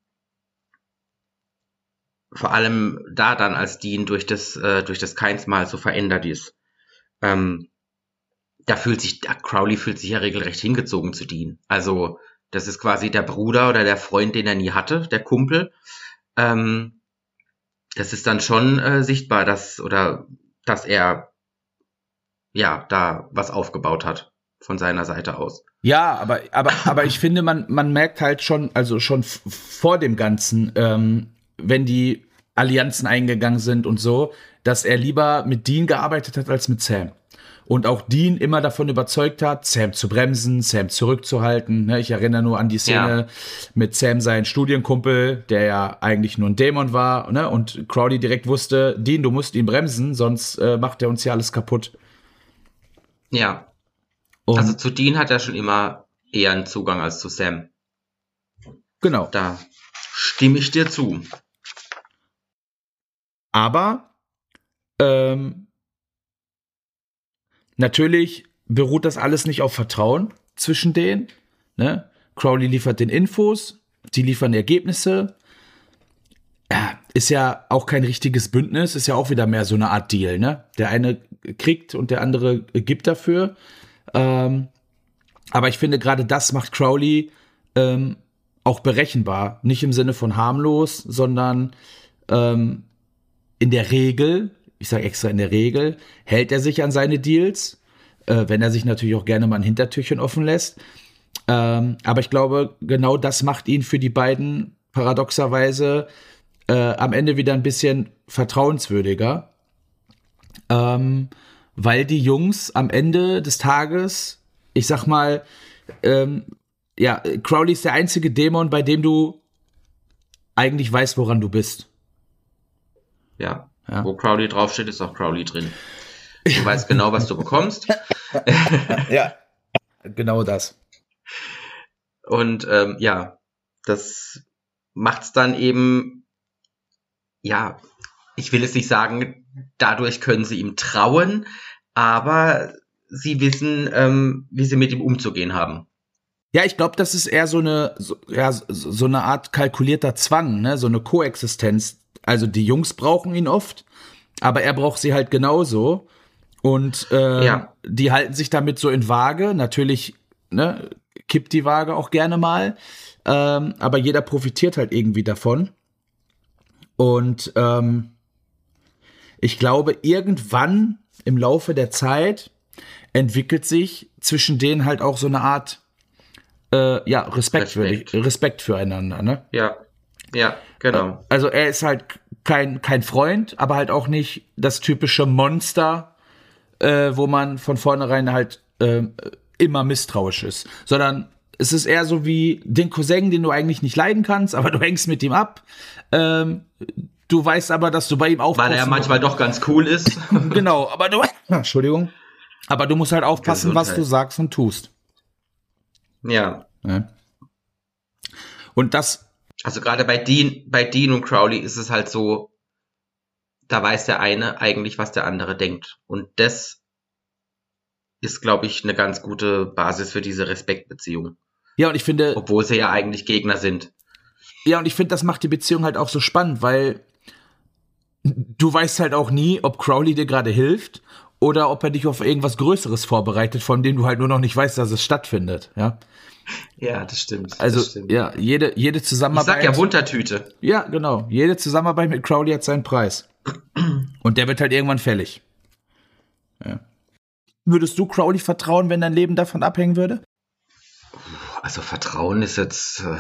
vor allem da dann, als Dean durch das, äh, durch das Keinsmal so verändert ist. Ähm, da fühlt sich, da Crowley fühlt sich ja regelrecht hingezogen zu Dean. Also das ist quasi der Bruder oder der Freund, den er nie hatte, der Kumpel. Ähm, das ist dann schon äh, sichtbar, dass, oder, dass er ja, da was aufgebaut hat von seiner Seite aus. Ja, aber, aber, aber ich finde, man, man merkt halt schon, also schon f- vor dem Ganzen, ähm, wenn die Allianzen eingegangen sind und so, dass er lieber mit Dean gearbeitet hat als mit Sam. Und auch Dean immer davon überzeugt hat, Sam zu bremsen, Sam zurückzuhalten. Ich erinnere nur an die Szene ja. mit Sam, seinen Studienkumpel, der ja eigentlich nur ein Dämon war. Und Crowley direkt wusste, Dean, du musst ihn bremsen, sonst äh, macht er uns ja alles kaputt. Ja. Und also zu Dean hat er schon immer eher einen Zugang als zu Sam. Genau. Da stimme ich dir zu. Aber ähm, natürlich beruht das alles nicht auf Vertrauen zwischen denen. Ne? Crowley liefert den Infos, die liefern Ergebnisse. Ja, ist ja auch kein richtiges Bündnis, ist ja auch wieder mehr so eine Art Deal. Ne? Der eine kriegt und der andere gibt dafür. Ähm, aber ich finde, gerade das macht Crowley ähm, auch berechenbar. Nicht im Sinne von harmlos, sondern ähm, in der Regel, ich sage extra in der Regel, hält er sich an seine Deals, äh, wenn er sich natürlich auch gerne mal ein Hintertürchen offen lässt. Ähm, aber ich glaube, genau das macht ihn für die beiden paradoxerweise äh, am Ende wieder ein bisschen vertrauenswürdiger. Ähm, weil die Jungs am Ende des Tages, ich sag mal, ähm, ja, Crowley ist der einzige Dämon, bei dem du eigentlich weißt, woran du bist. Ja, ja. Wo Crowley draufsteht, ist auch Crowley drin. Du weißt genau, was du bekommst. Ja, genau das. Und ähm, ja, das macht's dann eben, ja, ich will es nicht sagen, dadurch können sie ihm trauen, aber sie wissen, ähm, wie sie mit ihm umzugehen haben. Ja, ich glaube, das ist eher so eine, so, ja, so, so eine Art kalkulierter Zwang, ne, so eine Koexistenz. Also die Jungs brauchen ihn oft, aber er braucht sie halt genauso. Und äh, Ja. die halten sich damit so in Waage. Natürlich, ne, kippt die Waage auch gerne mal. Ähm, aber jeder profitiert halt irgendwie davon. Und ähm, ich glaube, irgendwann im Laufe der Zeit entwickelt sich zwischen denen halt auch so eine Art äh, ja, Respekt, Respekt. Für, Respekt füreinander, ne? Ja, ja, genau. Also er ist halt kein, kein Freund, aber halt auch nicht das typische Monster, äh, wo man von vornherein halt äh, immer misstrauisch ist, sondern es ist eher so wie den Cousin, den du eigentlich nicht leiden kannst, aber du hängst mit ihm ab. Ähm, du weißt aber, dass du bei ihm aufpasst. Weil er manchmal doch ganz cool ist. Genau, aber du, Entschuldigung, aber du musst halt aufpassen, Gesundheit. was du sagst und tust. Ja. Ja. Und das, Also gerade bei Dean, bei Dean und Crowley ist es halt so, da weiß der eine eigentlich, was der andere denkt. Und das ist, glaube ich, eine ganz gute Basis für diese Respektbeziehung. ja, und ich finde, Obwohl sie ja eigentlich Gegner sind. ja, und ich finde, das macht die Beziehung halt auch so spannend, weil du weißt halt auch nie, ob Crowley dir gerade hilft oder ob er dich auf irgendwas Größeres vorbereitet, von dem du halt nur noch nicht weißt, dass es stattfindet, ja. Ja, das stimmt. Also, das stimmt. ja, jede, jede Ich Zusammenarbeit. sag ja Wundertüte. Ja, genau. Jede Zusammenarbeit mit Crowley hat seinen Preis. Und der wird halt irgendwann fällig. Ja. Würdest du Crowley vertrauen, wenn dein Leben davon abhängen würde? Also Vertrauen ist jetzt... Äh,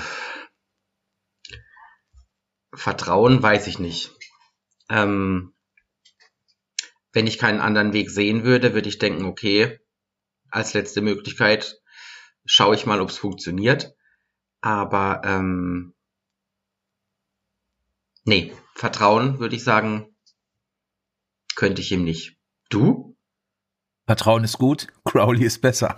Vertrauen weiß ich nicht. Ähm, wenn ich keinen anderen Weg sehen würde, würde ich denken, okay, als letzte Möglichkeit schaue ich mal, ob es funktioniert. Aber ähm, nee, Vertrauen würde ich sagen, könnte ich ihm nicht. Du? Vertrauen ist gut, Crowley ist besser.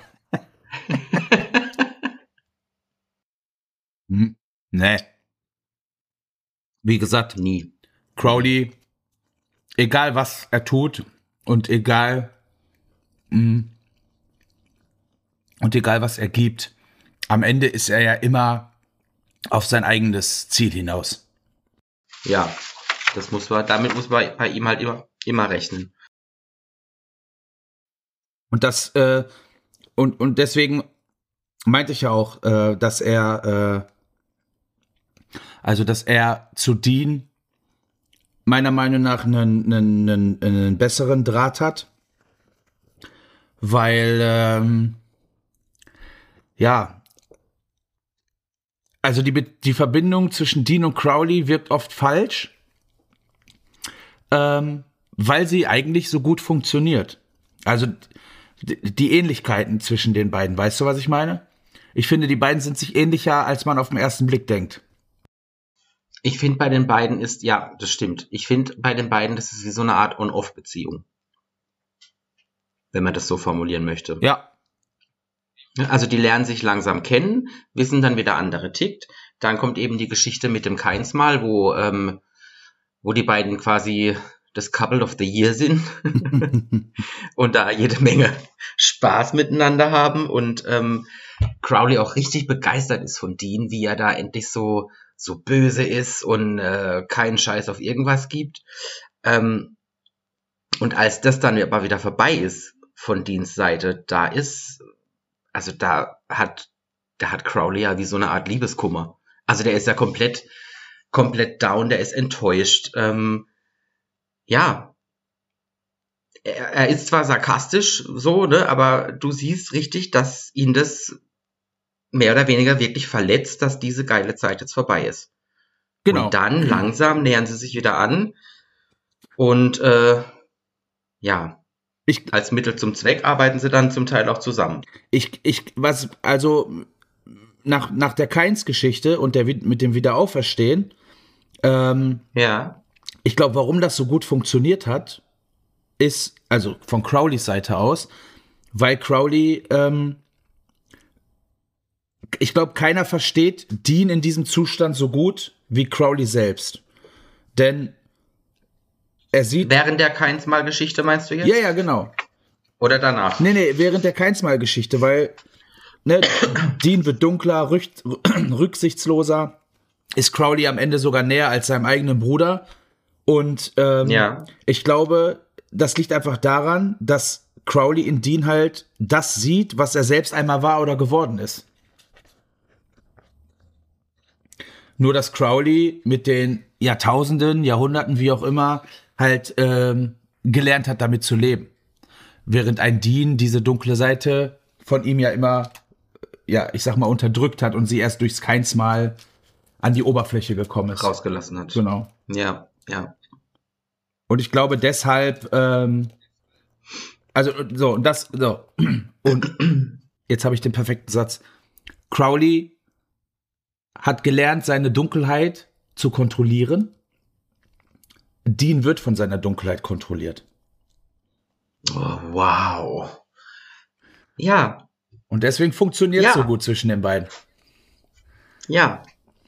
hm. Nee. Wie gesagt, Nie. Crowley, egal was er tut und egal mh, und egal was er gibt, am Ende ist er ja immer auf sein eigenes Ziel hinaus. Ja, das muss man, damit muss man bei ihm halt immer, immer rechnen. Und das äh, und und deswegen meinte ich ja auch, äh, dass er äh, also dass er zu Dean meiner Meinung nach einen, einen, einen, einen besseren Draht hat, weil ähm, ja, also die, die Verbindung zwischen Dean und Crowley wirkt oft falsch, ähm, weil sie eigentlich so gut funktioniert. Also die, die Ähnlichkeiten zwischen den beiden, weißt du, was ich meine? Ich finde, die beiden sind sich ähnlicher, als man auf den ersten Blick denkt. Ich finde bei den beiden ist, ja, das stimmt. Ich finde bei den beiden, das ist wie so eine Art On-Off-Beziehung. Wenn man das so formulieren möchte. Ja. Also die lernen sich langsam kennen, wissen dann, wie der andere tickt. Dann kommt eben die Geschichte mit dem Keinsmal, wo, ähm, wo die beiden quasi das Couple of the Year sind und da jede Menge Spaß miteinander haben und ähm, Crowley auch richtig begeistert ist von Dean, wie er da endlich so so böse ist und äh, keinen Scheiß auf irgendwas gibt. Ähm, und als das dann aber wieder vorbei ist von Deans Seite, da ist, also da hat, da hat Crowley ja wie so eine Art Liebeskummer. Also der ist ja komplett, komplett down, der ist enttäuscht. Ähm, ja, er, er ist zwar sarkastisch so, ne, aber du siehst richtig, dass ihn das mehr oder weniger wirklich verletzt, dass diese geile Zeit jetzt vorbei ist. Genau. Und dann langsam nähern sie sich wieder an und äh, ja, Ich, als Mittel zum Zweck arbeiten sie dann zum Teil auch zusammen. ich, ich, was, also nach, nach der Kains-Geschichte und der mit dem Wiederauferstehen, ähm, Ja, ich glaube, warum das so gut funktioniert hat, ist, also von Crowleys Seite aus, weil Crowley, ähm, ich glaube, keiner versteht Dean in diesem Zustand so gut wie Crowley selbst. Denn er sieht... während der Keinsmal-Geschichte meinst du jetzt? Ja, ja, genau. Oder danach? Nee, nee, während der Keinsmal-Geschichte, weil ne, Dean wird dunkler, rück, rücksichtsloser, ist Crowley am Ende sogar näher als seinem eigenen Bruder. Und ähm, ja. ich glaube, das liegt einfach daran, dass Crowley in Dean halt das sieht, was er selbst einmal war oder geworden ist. Nur, dass Crowley mit den Jahrtausenden, Jahrhunderten, wie auch immer, halt ähm, gelernt hat, damit zu leben. Während ein Dean diese dunkle Seite von ihm ja immer, ja, ich sag mal, unterdrückt hat und sie erst durchs Keinsmal an die Oberfläche gekommen ist. Rausgelassen hat. Genau. Ja, ja. Und ich glaube deshalb, ähm, also so, und das, so, und jetzt habe ich den perfekten Satz. Crowley hat gelernt, seine Dunkelheit zu kontrollieren. Dean wird von seiner Dunkelheit kontrolliert. Oh, wow. Ja. Und deswegen funktioniert es ja. so gut zwischen den beiden. Ja.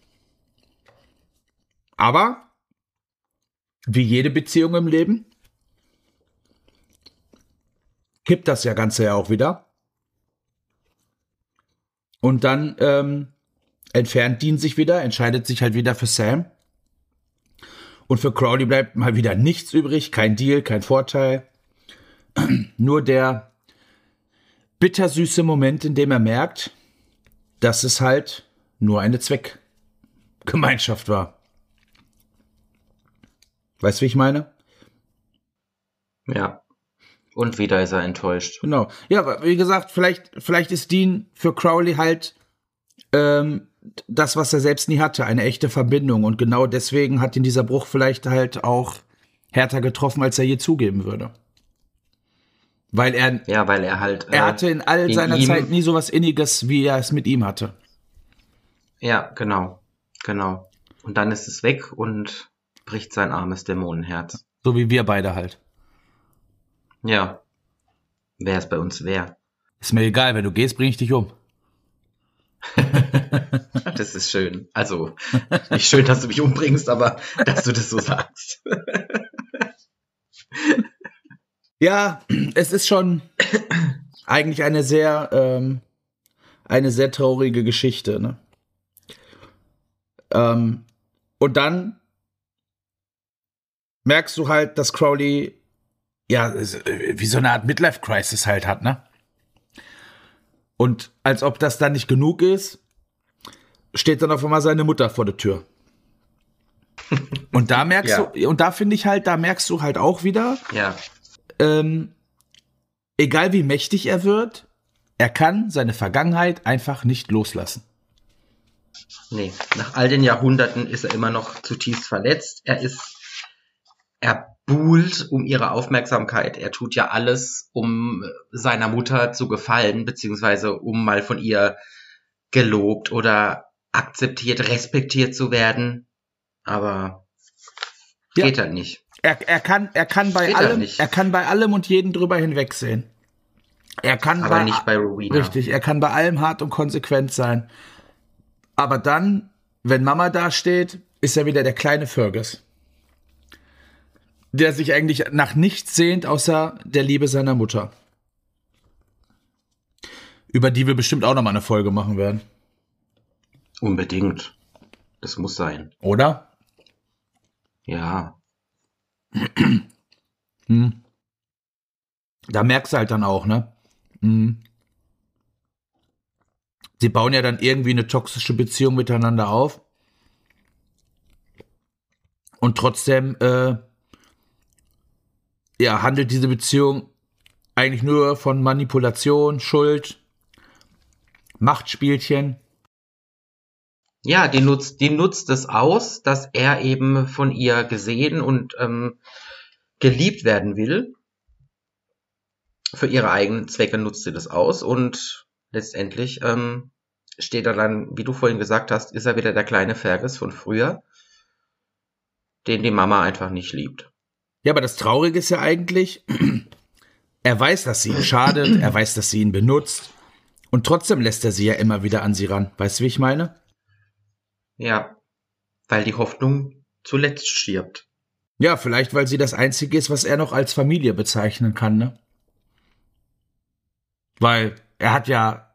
Aber, wie jede Beziehung im Leben, kippt das ja Ganze ja auch wieder. Und dann ähm, entfernt Dean sich wieder, entscheidet sich halt wieder für Sam. Und für Crowley bleibt mal wieder nichts übrig, kein Deal, kein Vorteil. Nur der bittersüße Moment, in dem er merkt, dass es halt nur eine Zweckgemeinschaft war. Weißt du, wie ich meine? Ja. Und wieder ist er enttäuscht. Genau. Ja, aber wie gesagt, vielleicht, vielleicht ist Dean für Crowley halt ähm, das, was er selbst nie hatte, eine echte Verbindung. Und genau deswegen hat ihn dieser Bruch vielleicht halt auch härter getroffen, als er je zugeben würde. Weil er, ja, weil er halt. Er hatte in all in seiner ihm, Zeit nie so was Inniges, wie er es mit ihm hatte. Ja, genau. Genau. Und dann ist es weg und bricht sein armes Dämonenherz. So wie wir beide halt. Ja. Wer es bei uns wäre. Ist mir egal, wenn du gehst, bring ich dich um. Das ist schön. Also, nicht schön, dass du mich umbringst, aber dass du das so sagst. Ja, es ist schon eigentlich eine sehr, ähm, eine sehr traurige Geschichte, ne? Ähm, und dann merkst du halt, dass Crowley ja wie so eine Art Midlife-Crisis halt hat, ne? Und als ob das dann nicht genug ist, steht dann auf einmal seine Mutter vor der Tür. Und da merkst ja. du, und da finde ich halt, da merkst du halt auch wieder, ja. ähm, egal wie mächtig er wird, er kann seine Vergangenheit einfach nicht loslassen. Nee, nach all den Jahrhunderten ist er immer noch zutiefst verletzt. Er ist, er buhlt um ihre Aufmerksamkeit. Er tut ja alles, um seiner Mutter zu gefallen, beziehungsweise um mal von ihr gelobt oder akzeptiert, respektiert zu werden. Aber ja. geht halt nicht. Er, er kann, er kann bei geht allem, halt er kann bei allem und jeden drüber hinwegsehen. Er kann aber bei, nicht bei Rowena. Richtig, er kann bei allem hart und konsequent sein. Aber dann, wenn Mama da steht, ist er wieder der kleine Fergus, der sich eigentlich nach nichts sehnt, außer der Liebe seiner Mutter. Über die wir bestimmt auch nochmal eine Folge machen werden. Unbedingt. Das muss sein. Oder? Ja. Hm. Da merkst du halt dann auch, ne? Hm. Sie bauen ja dann irgendwie eine toxische Beziehung miteinander auf. Und trotzdem, äh, ja, handelt diese Beziehung eigentlich nur von Manipulation, Schuld, Machtspielchen. Ja, die nutzt, die nutzt es aus, dass er eben von ihr gesehen und ähm, geliebt werden will. Für ihre eigenen Zwecke nutzt sie das aus und letztendlich ähm, steht er dann, wie du vorhin gesagt hast, ist er wieder der kleine Fergus von früher, den die Mama einfach nicht liebt. Ja, aber das Traurige ist ja eigentlich, er weiß, dass sie ihm schadet, er weiß, dass sie ihn benutzt und trotzdem lässt er sie ja immer wieder an sie ran. Weißt du, wie ich meine? Ja, weil die Hoffnung zuletzt stirbt. Ja, vielleicht, weil sie das Einzige ist, was er noch als Familie bezeichnen kann, ne? Weil er hat ja,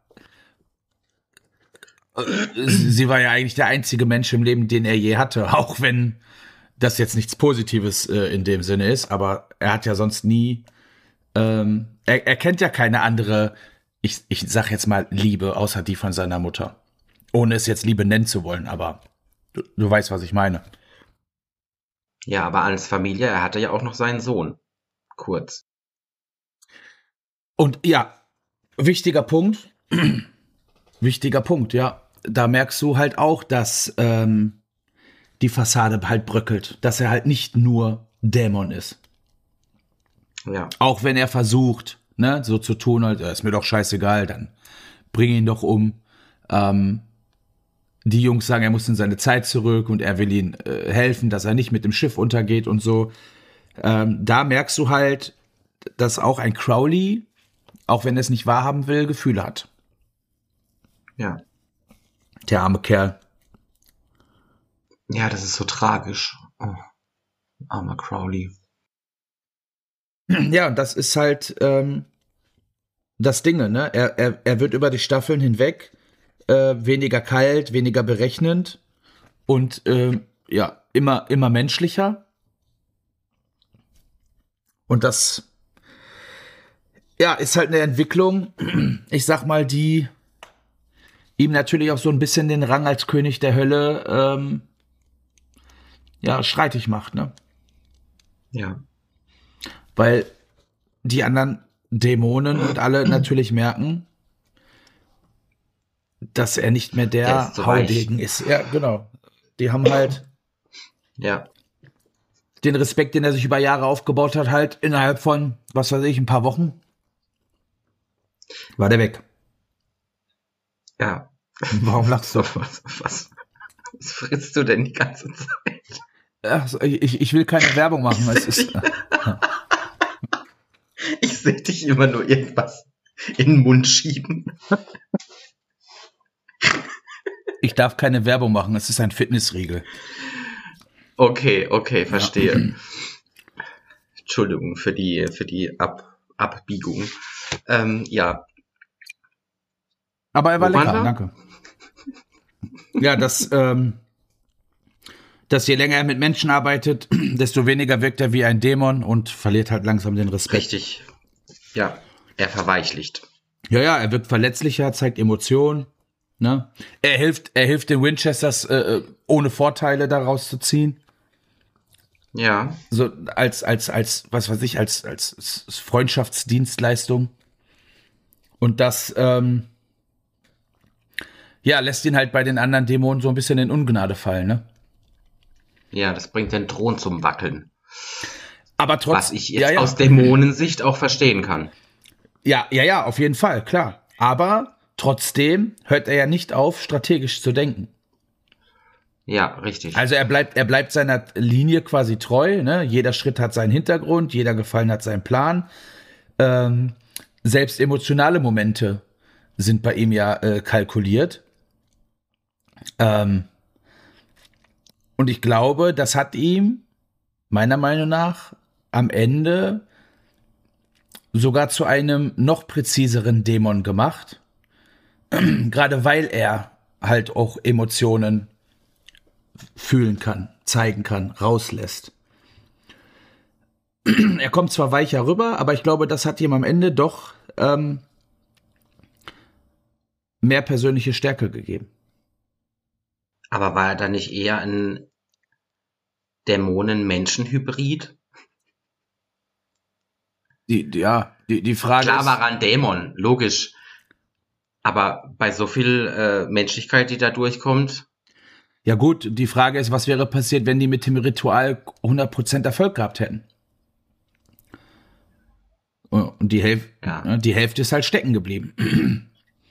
sie war ja eigentlich der einzige Mensch im Leben, den er je hatte, auch wenn das jetzt nichts Positives äh, in dem Sinne ist, aber er hat ja sonst nie, ähm, er, er kennt ja keine andere, ich, ich sag jetzt mal Liebe, außer die von seiner Mutter. Ohne es jetzt Liebe nennen zu wollen, aber du, du weißt, was ich meine. Ja, aber als Familie, er hatte ja auch noch seinen Sohn. Kurz. Und ja, wichtiger Punkt, wichtiger Punkt, ja. Da merkst du halt auch, dass ähm, die Fassade halt bröckelt, dass er halt nicht nur Dämon ist. Ja. Auch wenn er versucht, ne, so zu tun, halt, ist mir doch scheißegal, dann bring ihn doch um. Ähm, die Jungs sagen, er muss in seine Zeit zurück und er will ihnen äh, helfen, dass er nicht mit dem Schiff untergeht und so. Ähm, da merkst du halt, dass auch ein Crowley, auch wenn er es nicht wahrhaben will, Gefühle hat. Ja. Der arme Kerl. Ja, das ist so tragisch. Oh, armer Crowley. Ja, und das ist halt ähm, das Ding, ne? Er, er, er wird über die Staffeln hinweg äh, weniger kalt, weniger berechnend und äh, ja, immer, immer menschlicher. Und das ja, ist halt eine Entwicklung, ich sag mal, die ihm natürlich auch so ein bisschen den Rang als König der Hölle ähm, ja, streitig macht, ne? Ja. Weil die anderen Dämonen und alle natürlich merken, dass er nicht mehr der, Der ist so Haudegen ist. Ja, genau. Die haben halt Ja. den Respekt, den er sich über Jahre aufgebaut hat, halt innerhalb von, was weiß ich, ein paar Wochen, war der weg. Ja. Warum lachst du? Was, was, was frisst du denn die ganze Zeit? Ach, ich, ich will keine Werbung machen. Es ist, Ich sehe dich immer nur irgendwas in den Mund schieben. ich darf keine Werbung machen. Es ist ein Fitnessriegel. Okay, okay, verstehe. Ja. Entschuldigung für die, für die Ab, Abbiegung. Ähm, ja. Aber er war Wo lecker, waren wir? danke. Ja, dass, ähm, dass je länger er mit Menschen arbeitet, desto weniger wirkt er wie ein Dämon und verliert halt langsam den Respekt. Richtig. Ja, er verweichlicht. Ja, ja, er wirkt verletzlicher, zeigt Emotionen. Ne? Er hilft, er hilft den Winchesters, äh, ohne Vorteile daraus zu ziehen. Ja. So als, als, als, was weiß ich, als, als Freundschaftsdienstleistung. Und das, ähm, ja, lässt ihn halt bei den anderen Dämonen so ein bisschen in Ungnade fallen, ne? Ja, das bringt den Thron zum Wackeln. Aber trotzdem. Was ich jetzt ja, ja. aus Dämonensicht auch verstehen kann. Ja, ja, ja, auf jeden Fall, klar. Aber trotzdem hört er ja nicht auf, strategisch zu denken. Ja, richtig. Also er bleibt, er bleibt seiner Linie quasi treu, ne? Jeder Schritt hat seinen Hintergrund, jeder Gefallen hat seinen Plan. Ähm, selbst emotionale Momente sind bei ihm ja äh, kalkuliert. Ähm, und ich glaube, das hat ihm, meiner Meinung nach, am Ende sogar zu einem noch präziseren Dämon gemacht. Gerade weil er halt auch Emotionen fühlen kann, zeigen kann, rauslässt. Er kommt zwar weicher rüber, aber ich glaube, das hat ihm am Ende doch ähm, mehr persönliche Stärke gegeben. Aber war er dann nicht eher ein Dämonen-Menschen-Hybrid? Die, die, ja, die, die Frage Klar ist, war er ein Dämon, logisch. Aber bei so viel äh, Menschlichkeit, die da durchkommt, ja gut, die Frage ist, was wäre passiert, wenn die mit dem Ritual hundert Prozent Erfolg gehabt hätten? Und die, Hälf- Ja. die Hälfte ist halt stecken geblieben.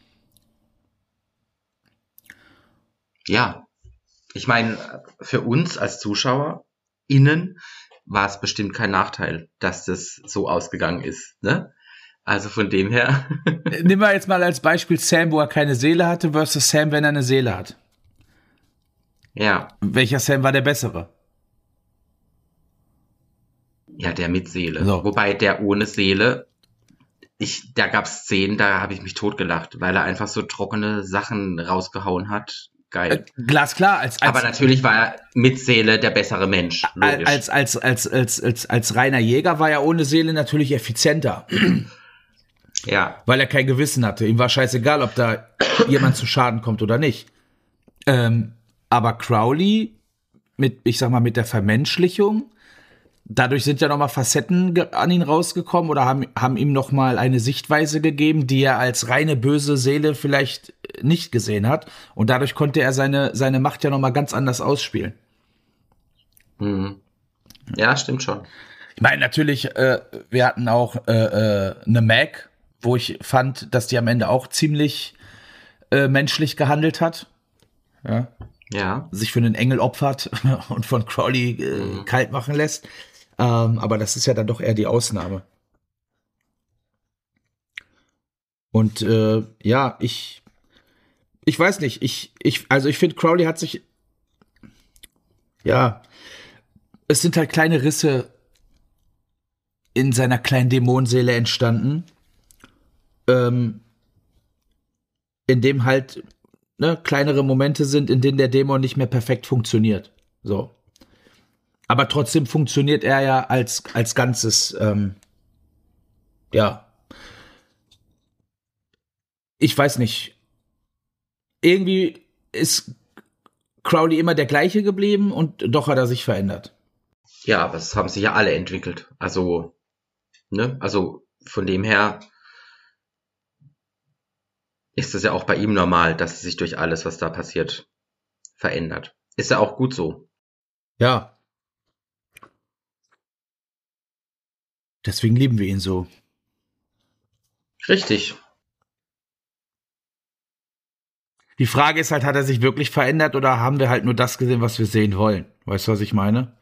ja. Ich meine, für uns als ZuschauerInnen war es bestimmt kein Nachteil, dass das so ausgegangen ist, ne? Also von dem her. Nehmen wir jetzt mal als Beispiel Sam, wo er keine Seele hatte, versus Sam, wenn er eine Seele hat. Ja. Welcher Sam war der bessere? Ja, der mit Seele. So. Wobei der ohne Seele ich, da gab's Szenen, da habe ich mich totgelacht, weil er einfach so trockene Sachen rausgehauen hat. Geil. Äh, glasklar. Als, als, Aber natürlich war er mit Seele der bessere Mensch. Logisch. Als, als, als, als, als, als reiner Jäger war er ohne Seele natürlich effizienter. Ja. Weil er kein Gewissen hatte. Ihm war scheißegal, ob da jemand zu Schaden kommt oder nicht. Ähm, aber Crowley, mit, ich sag mal, mit der Vermenschlichung, dadurch sind ja nochmal Facetten an ihn rausgekommen oder haben, haben ihm nochmal eine Sichtweise gegeben, die er als reine böse Seele vielleicht nicht gesehen hat. Und dadurch konnte er seine, seine Macht ja nochmal ganz anders ausspielen. Mhm. Ja, stimmt schon. Ich meine, natürlich, äh, wir hatten auch äh, äh, eine Meg, wo ich fand, dass die am Ende auch ziemlich äh, menschlich gehandelt hat. Ja. Ja. Sich für einen Engel opfert und von Crowley äh, mhm. kalt machen lässt. Ähm, aber das ist ja dann doch eher die Ausnahme. Und äh, ja, ich ich weiß nicht, ich, ich, also ich finde, Crowley hat sich, ja, es sind halt kleine Risse in seiner kleinen Dämonenseele entstanden, ähm, in dem halt ne, kleinere Momente sind, in denen der Dämon nicht mehr perfekt funktioniert. So. Aber trotzdem funktioniert er ja als, als Ganzes, ähm, ja. Ich weiß nicht. Irgendwie ist Crowley immer der gleiche geblieben und doch hat er sich verändert. Ja, aber es haben sich ja alle entwickelt. Also, ne, also von dem her ist es ja auch bei ihm normal, dass es sich durch alles, was da passiert, verändert. Ist ja auch gut so. Ja. Deswegen lieben wir ihn so. Richtig. Die Frage ist halt, hat er sich wirklich verändert oder haben wir halt nur das gesehen, was wir sehen wollen? Weißt du, was ich meine?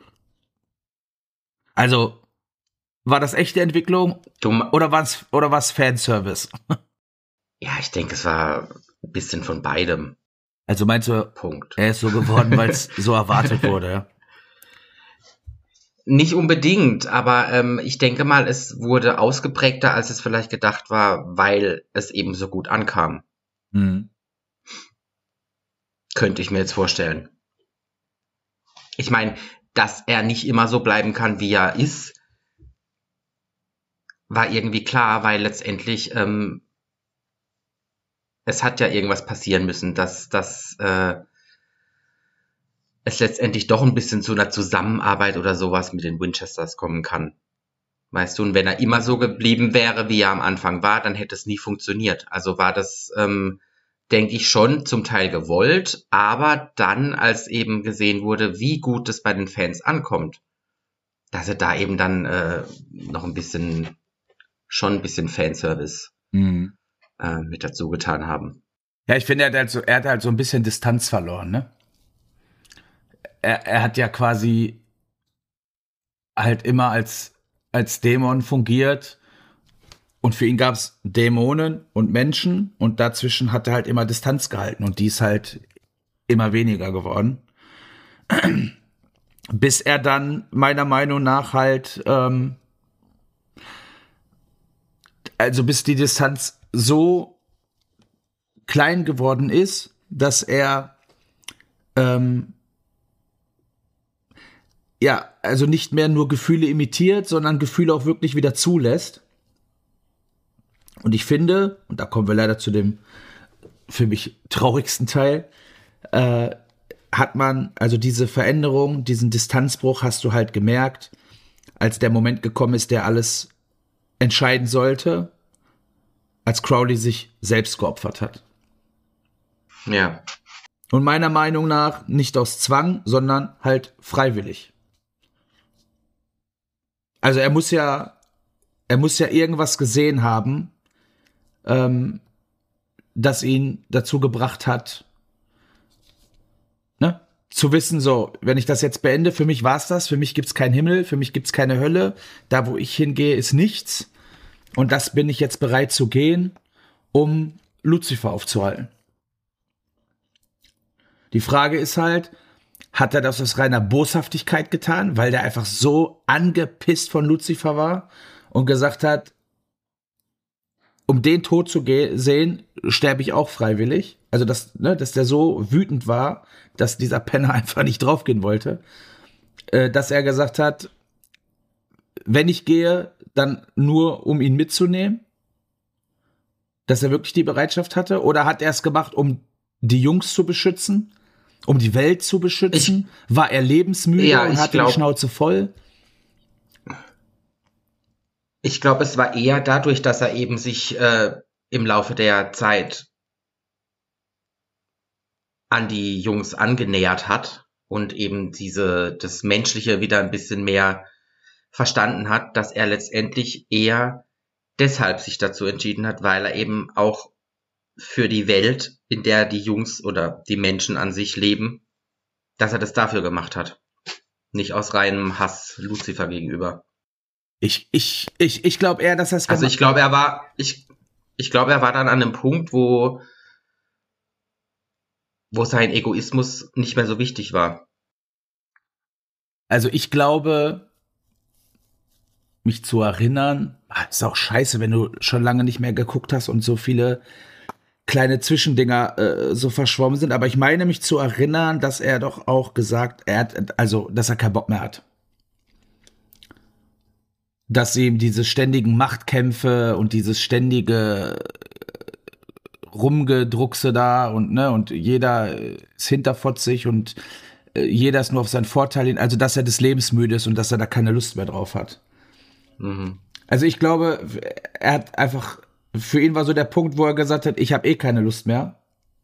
Also, war das echte Entwicklung Du, oder war's, oder war's Fanservice? ja, ich denke, es war ein bisschen von beidem. Also meinst du, Punkt. er ist so geworden, weil es so erwartet wurde, ja? Nicht unbedingt, aber ähm, ich denke mal, es wurde ausgeprägter, als es vielleicht gedacht war, weil es eben so gut ankam. Mhm. Könnte ich mir jetzt vorstellen. Ich meine, dass er nicht immer so bleiben kann, wie er ist, war irgendwie klar, weil letztendlich ähm, es hat ja irgendwas passieren müssen, dass, dass äh, es letztendlich doch ein bisschen zu einer Zusammenarbeit oder sowas mit den Winchesters kommen kann. Weißt du, und wenn er immer so geblieben wäre, wie er am Anfang war, dann hätte es nie funktioniert. Also war das, ähm, denke ich, schon zum Teil gewollt, aber dann, als eben gesehen wurde, wie gut es bei den Fans ankommt, dass sie da eben dann äh, noch ein bisschen, schon ein bisschen Fanservice Mhm. äh, mit dazu getan haben. Ja, ich finde, er hat halt so, er hat halt so ein bisschen Distanz verloren, ne? Er, er hat ja quasi halt immer als, als Dämon fungiert und für ihn gab es Dämonen und Menschen und dazwischen hat er halt immer Distanz gehalten und die ist halt immer weniger geworden. Bis er dann meiner Meinung nach halt, ähm, also bis die Distanz so klein geworden ist, dass er ähm, ja, also nicht mehr nur Gefühle imitiert, sondern Gefühle auch wirklich wieder zulässt. Und ich finde, und da kommen wir leider zu dem für mich traurigsten Teil, äh, hat man, also diese Veränderung, diesen Distanzbruch hast du halt gemerkt, als der Moment gekommen ist, der alles entscheiden sollte, als Crowley sich selbst geopfert hat. Ja. Und meiner Meinung nach nicht aus Zwang, sondern halt freiwillig. Also er muss ja, er muss ja irgendwas gesehen haben, ähm, das ihn dazu gebracht hat, ne, zu wissen, so, wenn ich das jetzt beende, für mich war's das, für mich gibt's keinen Himmel, für mich gibt's keine Hölle, da wo ich hingehe, ist nichts. Und das bin ich jetzt bereit zu gehen, um Lucifer aufzuhalten. Die Frage ist halt, hat er das aus reiner Boshaftigkeit getan, weil der einfach so angepisst von Lucifer war und gesagt hat, um den Tod zu ge- sehen, sterbe ich auch freiwillig. Also, dass, ne, dass der so wütend war, dass dieser Penner einfach nicht draufgehen wollte, äh, dass er gesagt hat, wenn ich gehe, dann nur, um ihn mitzunehmen. Dass er wirklich die Bereitschaft hatte? Oder hat er es gemacht, um die Jungs zu beschützen? Um die Welt zu beschützen? Ich, war er lebensmüde ja, und hatte glaub, die Schnauze voll? Ich glaube, es war eher dadurch, dass er eben sich äh, im Laufe der Zeit an die Jungs angenähert hat und eben diese das Menschliche wieder ein bisschen mehr verstanden hat, dass er letztendlich eher deshalb sich dazu entschieden hat, weil er eben auch für die Welt, in der die Jungs oder die Menschen an sich leben, dass er das dafür gemacht hat. Nicht aus reinem Hass Lucifer gegenüber. Ich, ich, ich, ich glaube eher, dass er es Also ich glaube, er war, ich, ich glaube, er war dann an einem Punkt, wo, wo sein Egoismus nicht mehr so wichtig war. Also ich glaube, mich zu erinnern, ist auch scheiße, wenn du schon lange nicht mehr geguckt hast und so viele kleine Zwischendinger äh, so verschwommen sind, aber ich meine mich zu erinnern, dass er doch auch gesagt, er hat, also, dass er keinen Bock mehr hat. Dass ihm diese ständigen Machtkämpfe und dieses ständige Rumgedruckse da und, ne, und jeder ist hinterfotzig und äh, jeder ist nur auf seinen Vorteil hin, also, dass er des Lebens müde ist und dass er da keine Lust mehr drauf hat. Mhm. Also ich glaube, er hat einfach, für ihn war so der Punkt, wo er gesagt hat, ich habe eh keine Lust mehr.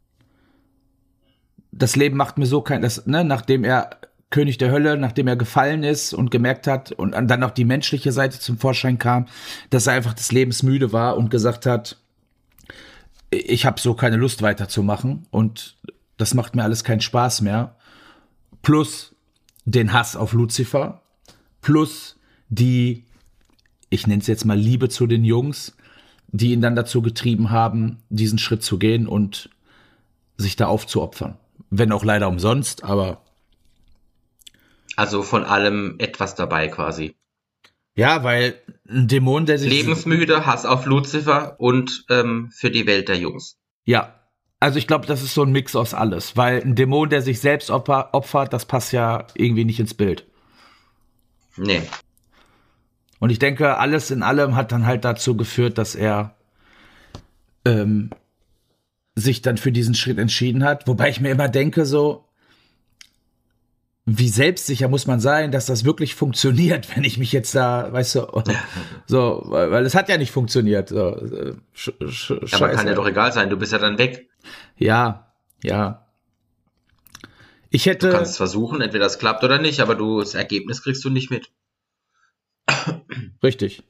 Das Leben macht mir so kein, das, ne, nachdem er König der Hölle, nachdem er gefallen ist und gemerkt hat und dann auch die menschliche Seite zum Vorschein kam, dass er einfach des Lebens müde war und gesagt hat, ich habe so keine Lust weiterzumachen und das macht mir alles keinen Spaß mehr. Plus den Hass auf Lucifer, plus die, ich nenne es jetzt mal Liebe zu den Jungs, die ihn dann dazu getrieben haben, diesen Schritt zu gehen und sich da aufzuopfern. Wenn auch leider umsonst, aber also von allem etwas dabei quasi. Ja, weil ein Dämon, der sich... Lebensmüde, Hass auf Lucifer und ähm, für die Welt der Jungs. Ja, also ich glaube, das ist so ein Mix aus alles, weil ein Dämon, der sich selbst opfer, opfert, das passt ja irgendwie nicht ins Bild. Nee. Und ich denke, alles in allem hat dann halt dazu geführt, dass er ähm, sich dann für diesen Schritt entschieden hat. Wobei ich mir immer denke, so, wie selbstsicher muss man sein, dass das wirklich funktioniert, wenn ich mich jetzt da, weißt du, so, weil, weil es hat ja nicht funktioniert. So, sch, sch, aber kann ja doch egal sein, du bist ja dann weg. Ja, ja. Ich hätte. Du kannst es versuchen, entweder es klappt oder nicht, aber du, das Ergebnis kriegst du nicht mit. Richtig.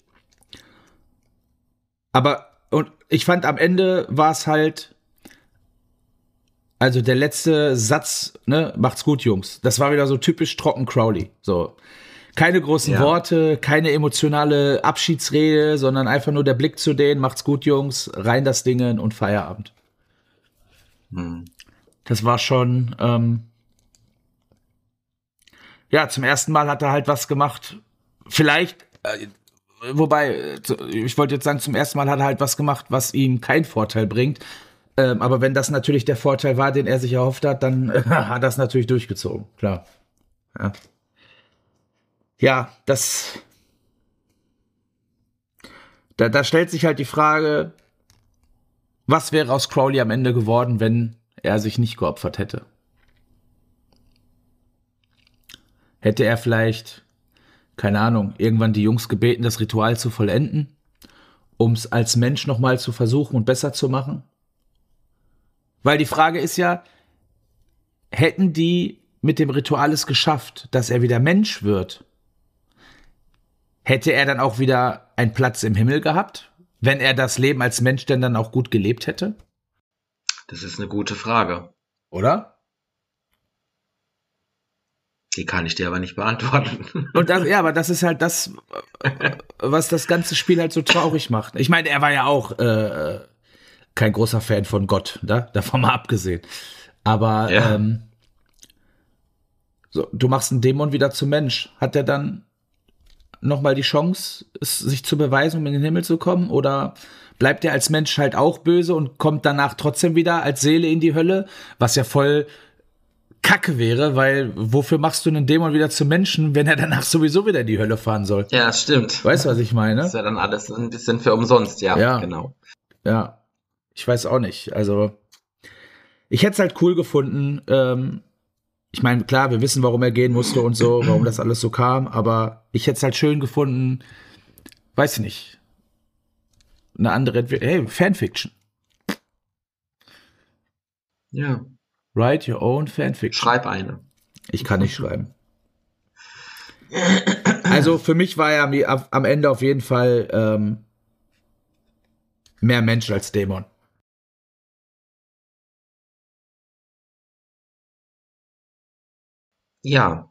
Aber, und ich fand, am Ende war es halt, also der letzte Satz, ne, macht's gut, Jungs. Das war wieder so typisch trocken Crowley. So. Keine großen Ja. Worte, keine emotionale Abschiedsrede, sondern einfach nur der Blick zu denen, macht's gut, Jungs, rein das Dingen und Feierabend. Hm. Das war schon, ähm, ja, zum ersten Mal hat er halt was gemacht. Vielleicht, äh, wobei, äh, ich wollte jetzt sagen, zum ersten Mal hat er halt was gemacht, was ihm keinen Vorteil bringt. Ähm, aber wenn das natürlich der Vorteil war, den er sich erhofft hat, dann äh, hat er das natürlich durchgezogen, klar. Ja, ja das, da, da stellt sich halt die Frage, was wäre aus Crowley am Ende geworden, wenn er sich nicht geopfert hätte? Hätte er vielleicht, keine Ahnung, irgendwann die Jungs gebeten, das Ritual zu vollenden, um es als Mensch nochmal zu versuchen und besser zu machen? Weil die Frage ist ja, hätten die mit dem Ritual es geschafft, dass er wieder Mensch wird, hätte er dann auch wieder einen Platz im Himmel gehabt, wenn er das Leben als Mensch denn dann auch gut gelebt hätte? Das ist eine gute Frage. Oder? Die kann ich dir aber nicht beantworten. Und das, ja, aber das ist halt das, was das ganze Spiel halt so traurig macht. Ich meine, er war ja auch äh, kein großer Fan von Gott, ne? Davon mal abgesehen. Aber Ja. ähm, so, du machst einen Dämon wieder zum Mensch. Hat er dann nochmal die Chance, es sich zu beweisen, um in den Himmel zu kommen? Oder bleibt er als Mensch halt auch böse und kommt danach trotzdem wieder als Seele in die Hölle, was ja voll Kacke wäre, weil wofür machst du einen Dämon wieder zum Menschen, wenn er danach sowieso wieder in die Hölle fahren soll? Ja, stimmt. Weißt du, was ich meine? Das ist ja dann alles ein bisschen für umsonst, ja, ja. genau. Ja, ich weiß auch nicht. Also, ich hätte es halt cool gefunden. Ähm, ich meine, klar, wir wissen, warum er gehen musste und so, warum das alles so kam, aber ich hätte es halt schön gefunden, weiß ich nicht, eine andere Entwicklung. Hey, Fanfiction. Ja. Write your own Fanfiction. Schreib eine. Ich kann nicht schreiben. Also für mich war er am, am Ende auf jeden Fall ähm, mehr Mensch als Dämon. Ja.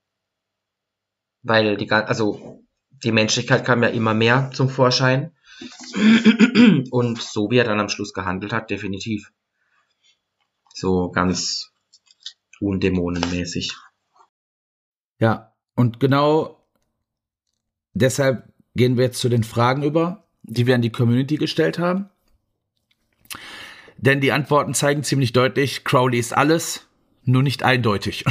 Weil die, gan- also die Menschlichkeit kam ja immer mehr zum Vorschein. Und so wie er dann am Schluss gehandelt hat, definitiv. So ganz undämonenmäßig. Ja, und genau deshalb gehen wir jetzt zu den Fragen über, die wir an die Community gestellt haben. Denn die Antworten zeigen ziemlich deutlich, Crowley ist alles, nur nicht eindeutig.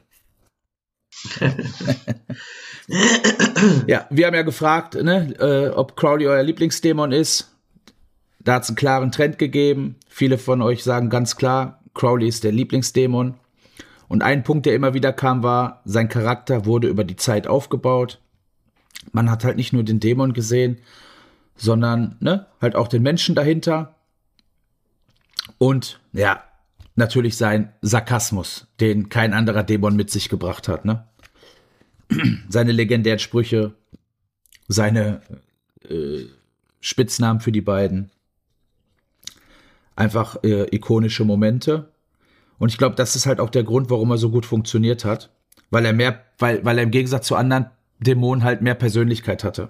Ja, wir haben ja gefragt, ne, äh, ob Crowley euer Lieblingsdämon ist. Da hat es einen klaren Trend gegeben. Viele von euch sagen ganz klar, Crowley ist der Lieblingsdämon. Und ein Punkt, der immer wieder kam, war, sein Charakter wurde über die Zeit aufgebaut. Man hat halt nicht nur den Dämon gesehen, sondern ne, halt auch den Menschen dahinter. Und ja, natürlich sein Sarkasmus, den kein anderer Dämon mit sich gebracht hat, ne? Seine legendären Sprüche, seine äh, Spitznamen für die beiden. Einfach äh, ikonische Momente. Und ich glaube, das ist halt auch der Grund, warum er so gut funktioniert hat. Weil er mehr, weil, weil er im Gegensatz zu anderen Dämonen halt mehr Persönlichkeit hatte.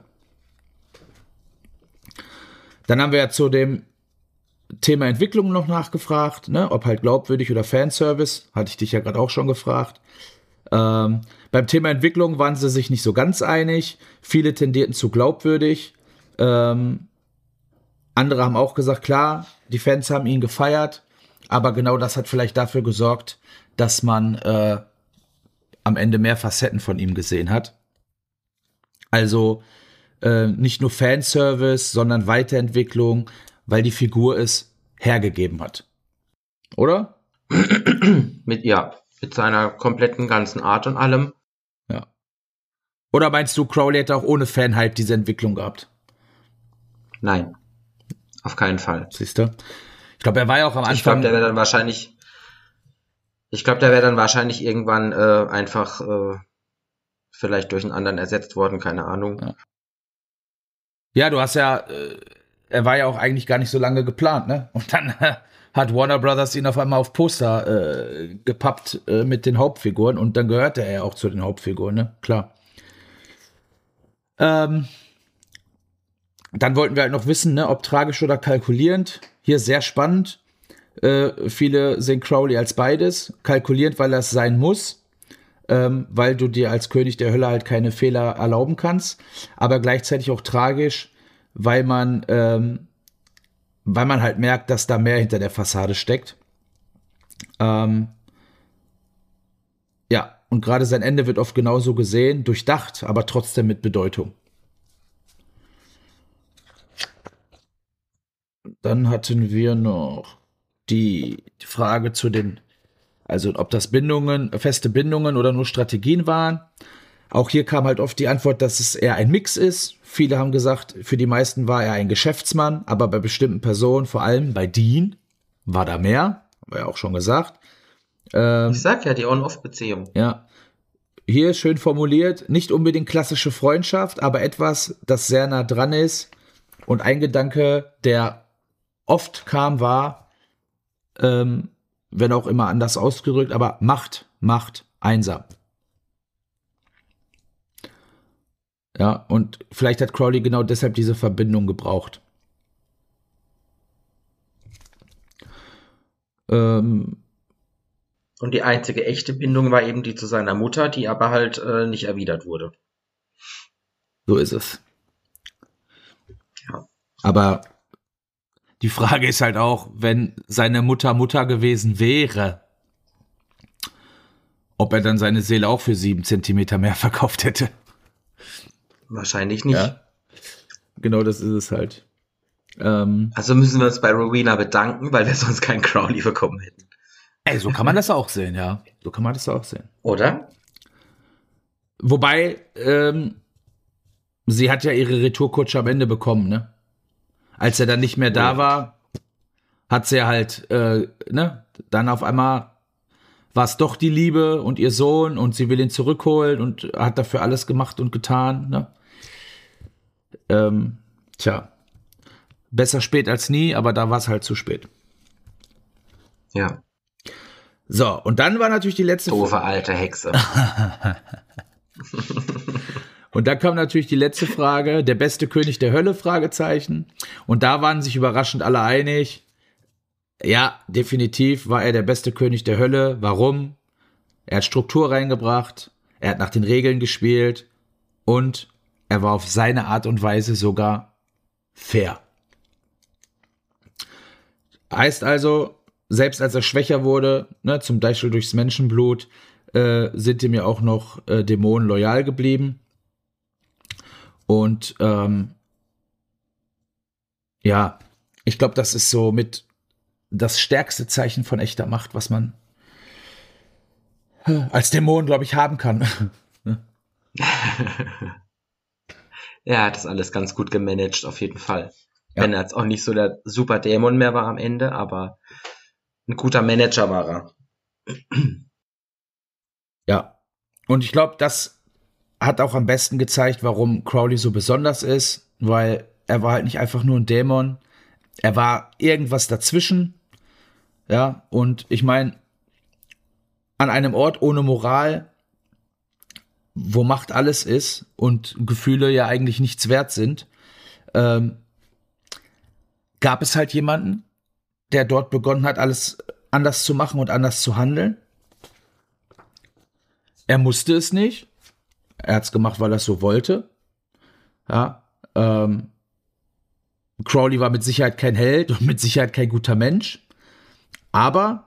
Dann haben wir ja zu dem Thema Entwicklung noch nachgefragt, ne? Ob halt glaubwürdig oder Fanservice. Hatte ich dich ja gerade auch schon gefragt. Ähm, beim Thema Entwicklung waren sie sich nicht so ganz einig. Viele tendierten zu glaubwürdig. Ähm, andere haben auch gesagt, klar, die Fans haben ihn gefeiert, aber genau das hat vielleicht dafür gesorgt, dass man äh, am Ende mehr Facetten von ihm gesehen hat. Also äh, nicht nur Fanservice, sondern Weiterentwicklung, weil die Figur es hergegeben hat. Oder? Mit, ja, mit seiner kompletten ganzen Art und allem. Ja. Oder meinst du, Crowley hätte auch ohne Fan-Hype diese Entwicklung gehabt? Nein, auf keinen Fall. Siehst du? Ich glaube, er war ja auch am Anfang. Ich glaube, der wäre dann wahrscheinlich. Ich glaube, der wäre dann wahrscheinlich irgendwann äh, einfach äh, vielleicht durch einen anderen ersetzt worden, keine Ahnung. Ja, ja du hast ja. Äh, er war ja auch eigentlich gar nicht so lange geplant, ne? Und dann äh, hat Warner Brothers ihn auf einmal auf Poster äh, gepappt äh, mit den Hauptfiguren und dann gehörte er ja auch zu den Hauptfiguren, ne? Klar. Ähm, dann wollten wir halt noch wissen, ne, ob tragisch oder kalkulierend. Hier sehr spannend. Äh, viele sehen Crowley als beides. Kalkulierend, weil er es sein muss, ähm, weil du dir als König der Hölle halt keine Fehler erlauben kannst. Aber gleichzeitig auch tragisch, weil man, ähm, weil man halt merkt, dass da mehr hinter der Fassade steckt. Ähm, ja, und gerade sein Ende wird oft genauso gesehen, durchdacht, aber trotzdem mit Bedeutung. Dann hatten wir noch die Frage zu den, also ob das Bindungen, feste Bindungen oder nur Strategien waren. Auch hier kam halt oft die Antwort, dass es eher ein Mix ist. Viele haben gesagt, für die meisten war er ein Geschäftsmann, aber bei bestimmten Personen, vor allem bei Dean, war da mehr. Haben wir ja auch schon gesagt. Ähm, ich sag ja, die On-Off-Beziehung. Ja. Hier schön formuliert, nicht unbedingt klassische Freundschaft, aber etwas, das sehr nah dran ist. Und ein Gedanke, der oft kam, war, ähm, wenn auch immer anders ausgedrückt, aber Macht macht einsam. Ja, und vielleicht hat Crowley genau deshalb diese Verbindung gebraucht. Ähm, Und die einzige echte Bindung war eben die zu seiner Mutter, die aber halt äh, nicht erwidert wurde. So ist es. Ja. Aber Die Frage ist halt auch, wenn seine Mutter Mutter gewesen wäre, ob er dann seine Seele auch für sieben Zentimeter mehr verkauft hätte. Wahrscheinlich nicht. Ja, genau, das ist es halt. Ähm, also müssen wir uns bei Rowena bedanken, weil wir sonst keinen Crowley bekommen hätten. Ey, so kann man das auch sehen, ja. So kann man das auch sehen. Oder? Wobei, ähm, sie hat ja ihre Retourkutsche am Ende bekommen, ne? Als er dann nicht mehr da war, hat sie halt, äh, ne? Dann auf einmal war es doch die Liebe und ihr Sohn und sie will ihn zurückholen und hat dafür alles gemacht und getan, ne? Ähm, tja. Besser spät als nie, aber da war es halt zu spät. Ja. So, und dann war natürlich die letzte Doofe alte Hexe. Und dann kam natürlich die letzte Frage, der beste König der Hölle, Fragezeichen. Und da waren sich überraschend alle einig. Ja, definitiv war er der beste König der Hölle. Warum? Er hat Struktur reingebracht, er hat nach den Regeln gespielt und er war auf seine Art und Weise sogar fair. Heißt also, selbst als er schwächer wurde, ne, zum Beispiel durchs Menschenblut, äh, sind ihm ja auch noch äh, Dämonen loyal geblieben. Und ähm, ja, ich glaube, das ist so mit das stärkste Zeichen von echter Macht, was man als Dämon, glaube ich, haben kann. Er hat das alles ganz gut gemanagt, auf jeden Fall. Ja. Wenn er jetzt auch nicht so der super Dämon mehr war am Ende, aber ein guter Manager war er. Ja, und ich glaube, das hat auch am besten gezeigt, warum Crowley so besonders ist, weil er war halt nicht einfach nur ein Dämon, er war irgendwas dazwischen, ja, und ich meine, an einem Ort ohne Moral, wo Macht alles ist und Gefühle ja eigentlich nichts wert sind, ähm, gab es halt jemanden, der dort begonnen hat, alles anders zu machen und anders zu handeln. Er musste es nicht. Er hat es gemacht, weil er es so wollte. Ja, ähm, Crowley war mit Sicherheit kein Held und mit Sicherheit kein guter Mensch. Aber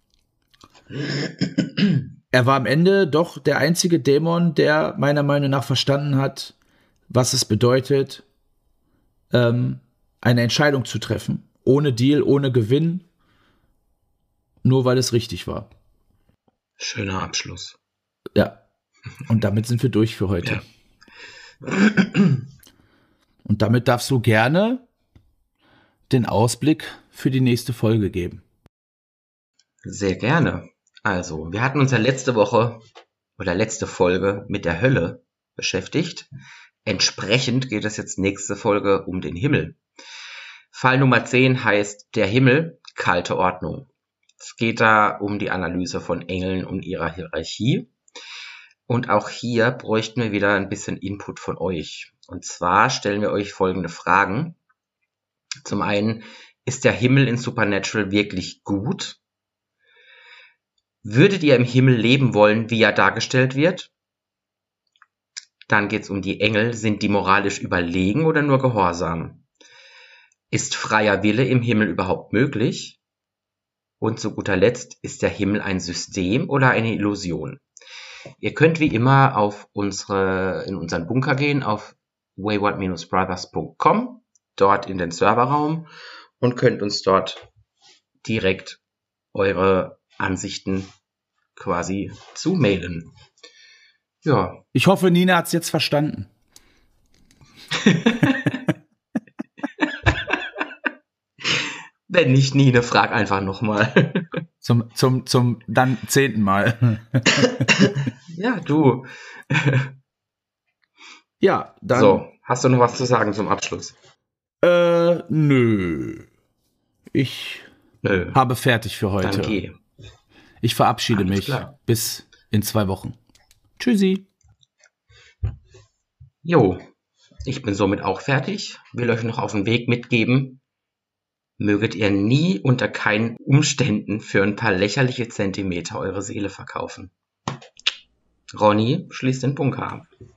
er war am Ende doch der einzige Dämon, der meiner Meinung nach verstanden hat, was es bedeutet, ähm, eine Entscheidung zu treffen. Ohne Deal, ohne Gewinn. Nur weil es richtig war. Schöner Abschluss. Ja. Und damit sind wir durch für heute. Ja. Und damit darfst du gerne den Ausblick für die nächste Folge geben. Sehr gerne. Also, wir hatten uns ja letzte Woche oder letzte Folge mit der Hölle beschäftigt. Entsprechend geht es jetzt nächste Folge um den Himmel. Fall Nummer zehn heißt der Himmel, kalte Ordnung. Es geht da um die Analyse von Engeln und ihrer Hierarchie. Und auch hier bräuchten wir wieder ein bisschen Input von euch. Und zwar stellen wir euch folgende Fragen. Zum einen, ist der Himmel in Supernatural wirklich gut? Würdet ihr im Himmel leben wollen, wie er dargestellt wird? Dann geht es um die Engel. Sind die moralisch überlegen oder nur gehorsam? Ist freier Wille im Himmel überhaupt möglich? Und zu guter Letzt, ist der Himmel ein System oder eine Illusion? Ihr könnt wie immer auf unsere, in unseren Bunker gehen, auf wayward Bindestrich brothers Punkt com, dort in den Serverraum und könnt uns dort direkt eure Ansichten quasi zumailen. Ja. Ich hoffe, Nina hat es jetzt verstanden. Wenn nicht, Nina, frag einfach nochmal. Zum, zum, zum dann zehnten Mal. Ja, du. Ja, dann. So, hast du noch was zu sagen zum Abschluss? Äh, nö. Ich Nö. habe fertig für heute. Dann geh. Ich verabschiede Alles mich. klar. Bis in zwei Wochen. Tschüssi. Jo, ich bin somit auch fertig. Will euch noch auf den Weg mitgeben. Möget ihr nie unter keinen Umständen für ein paar lächerliche Zentimeter eure Seele verkaufen. Ronny schließt den Bunker ab.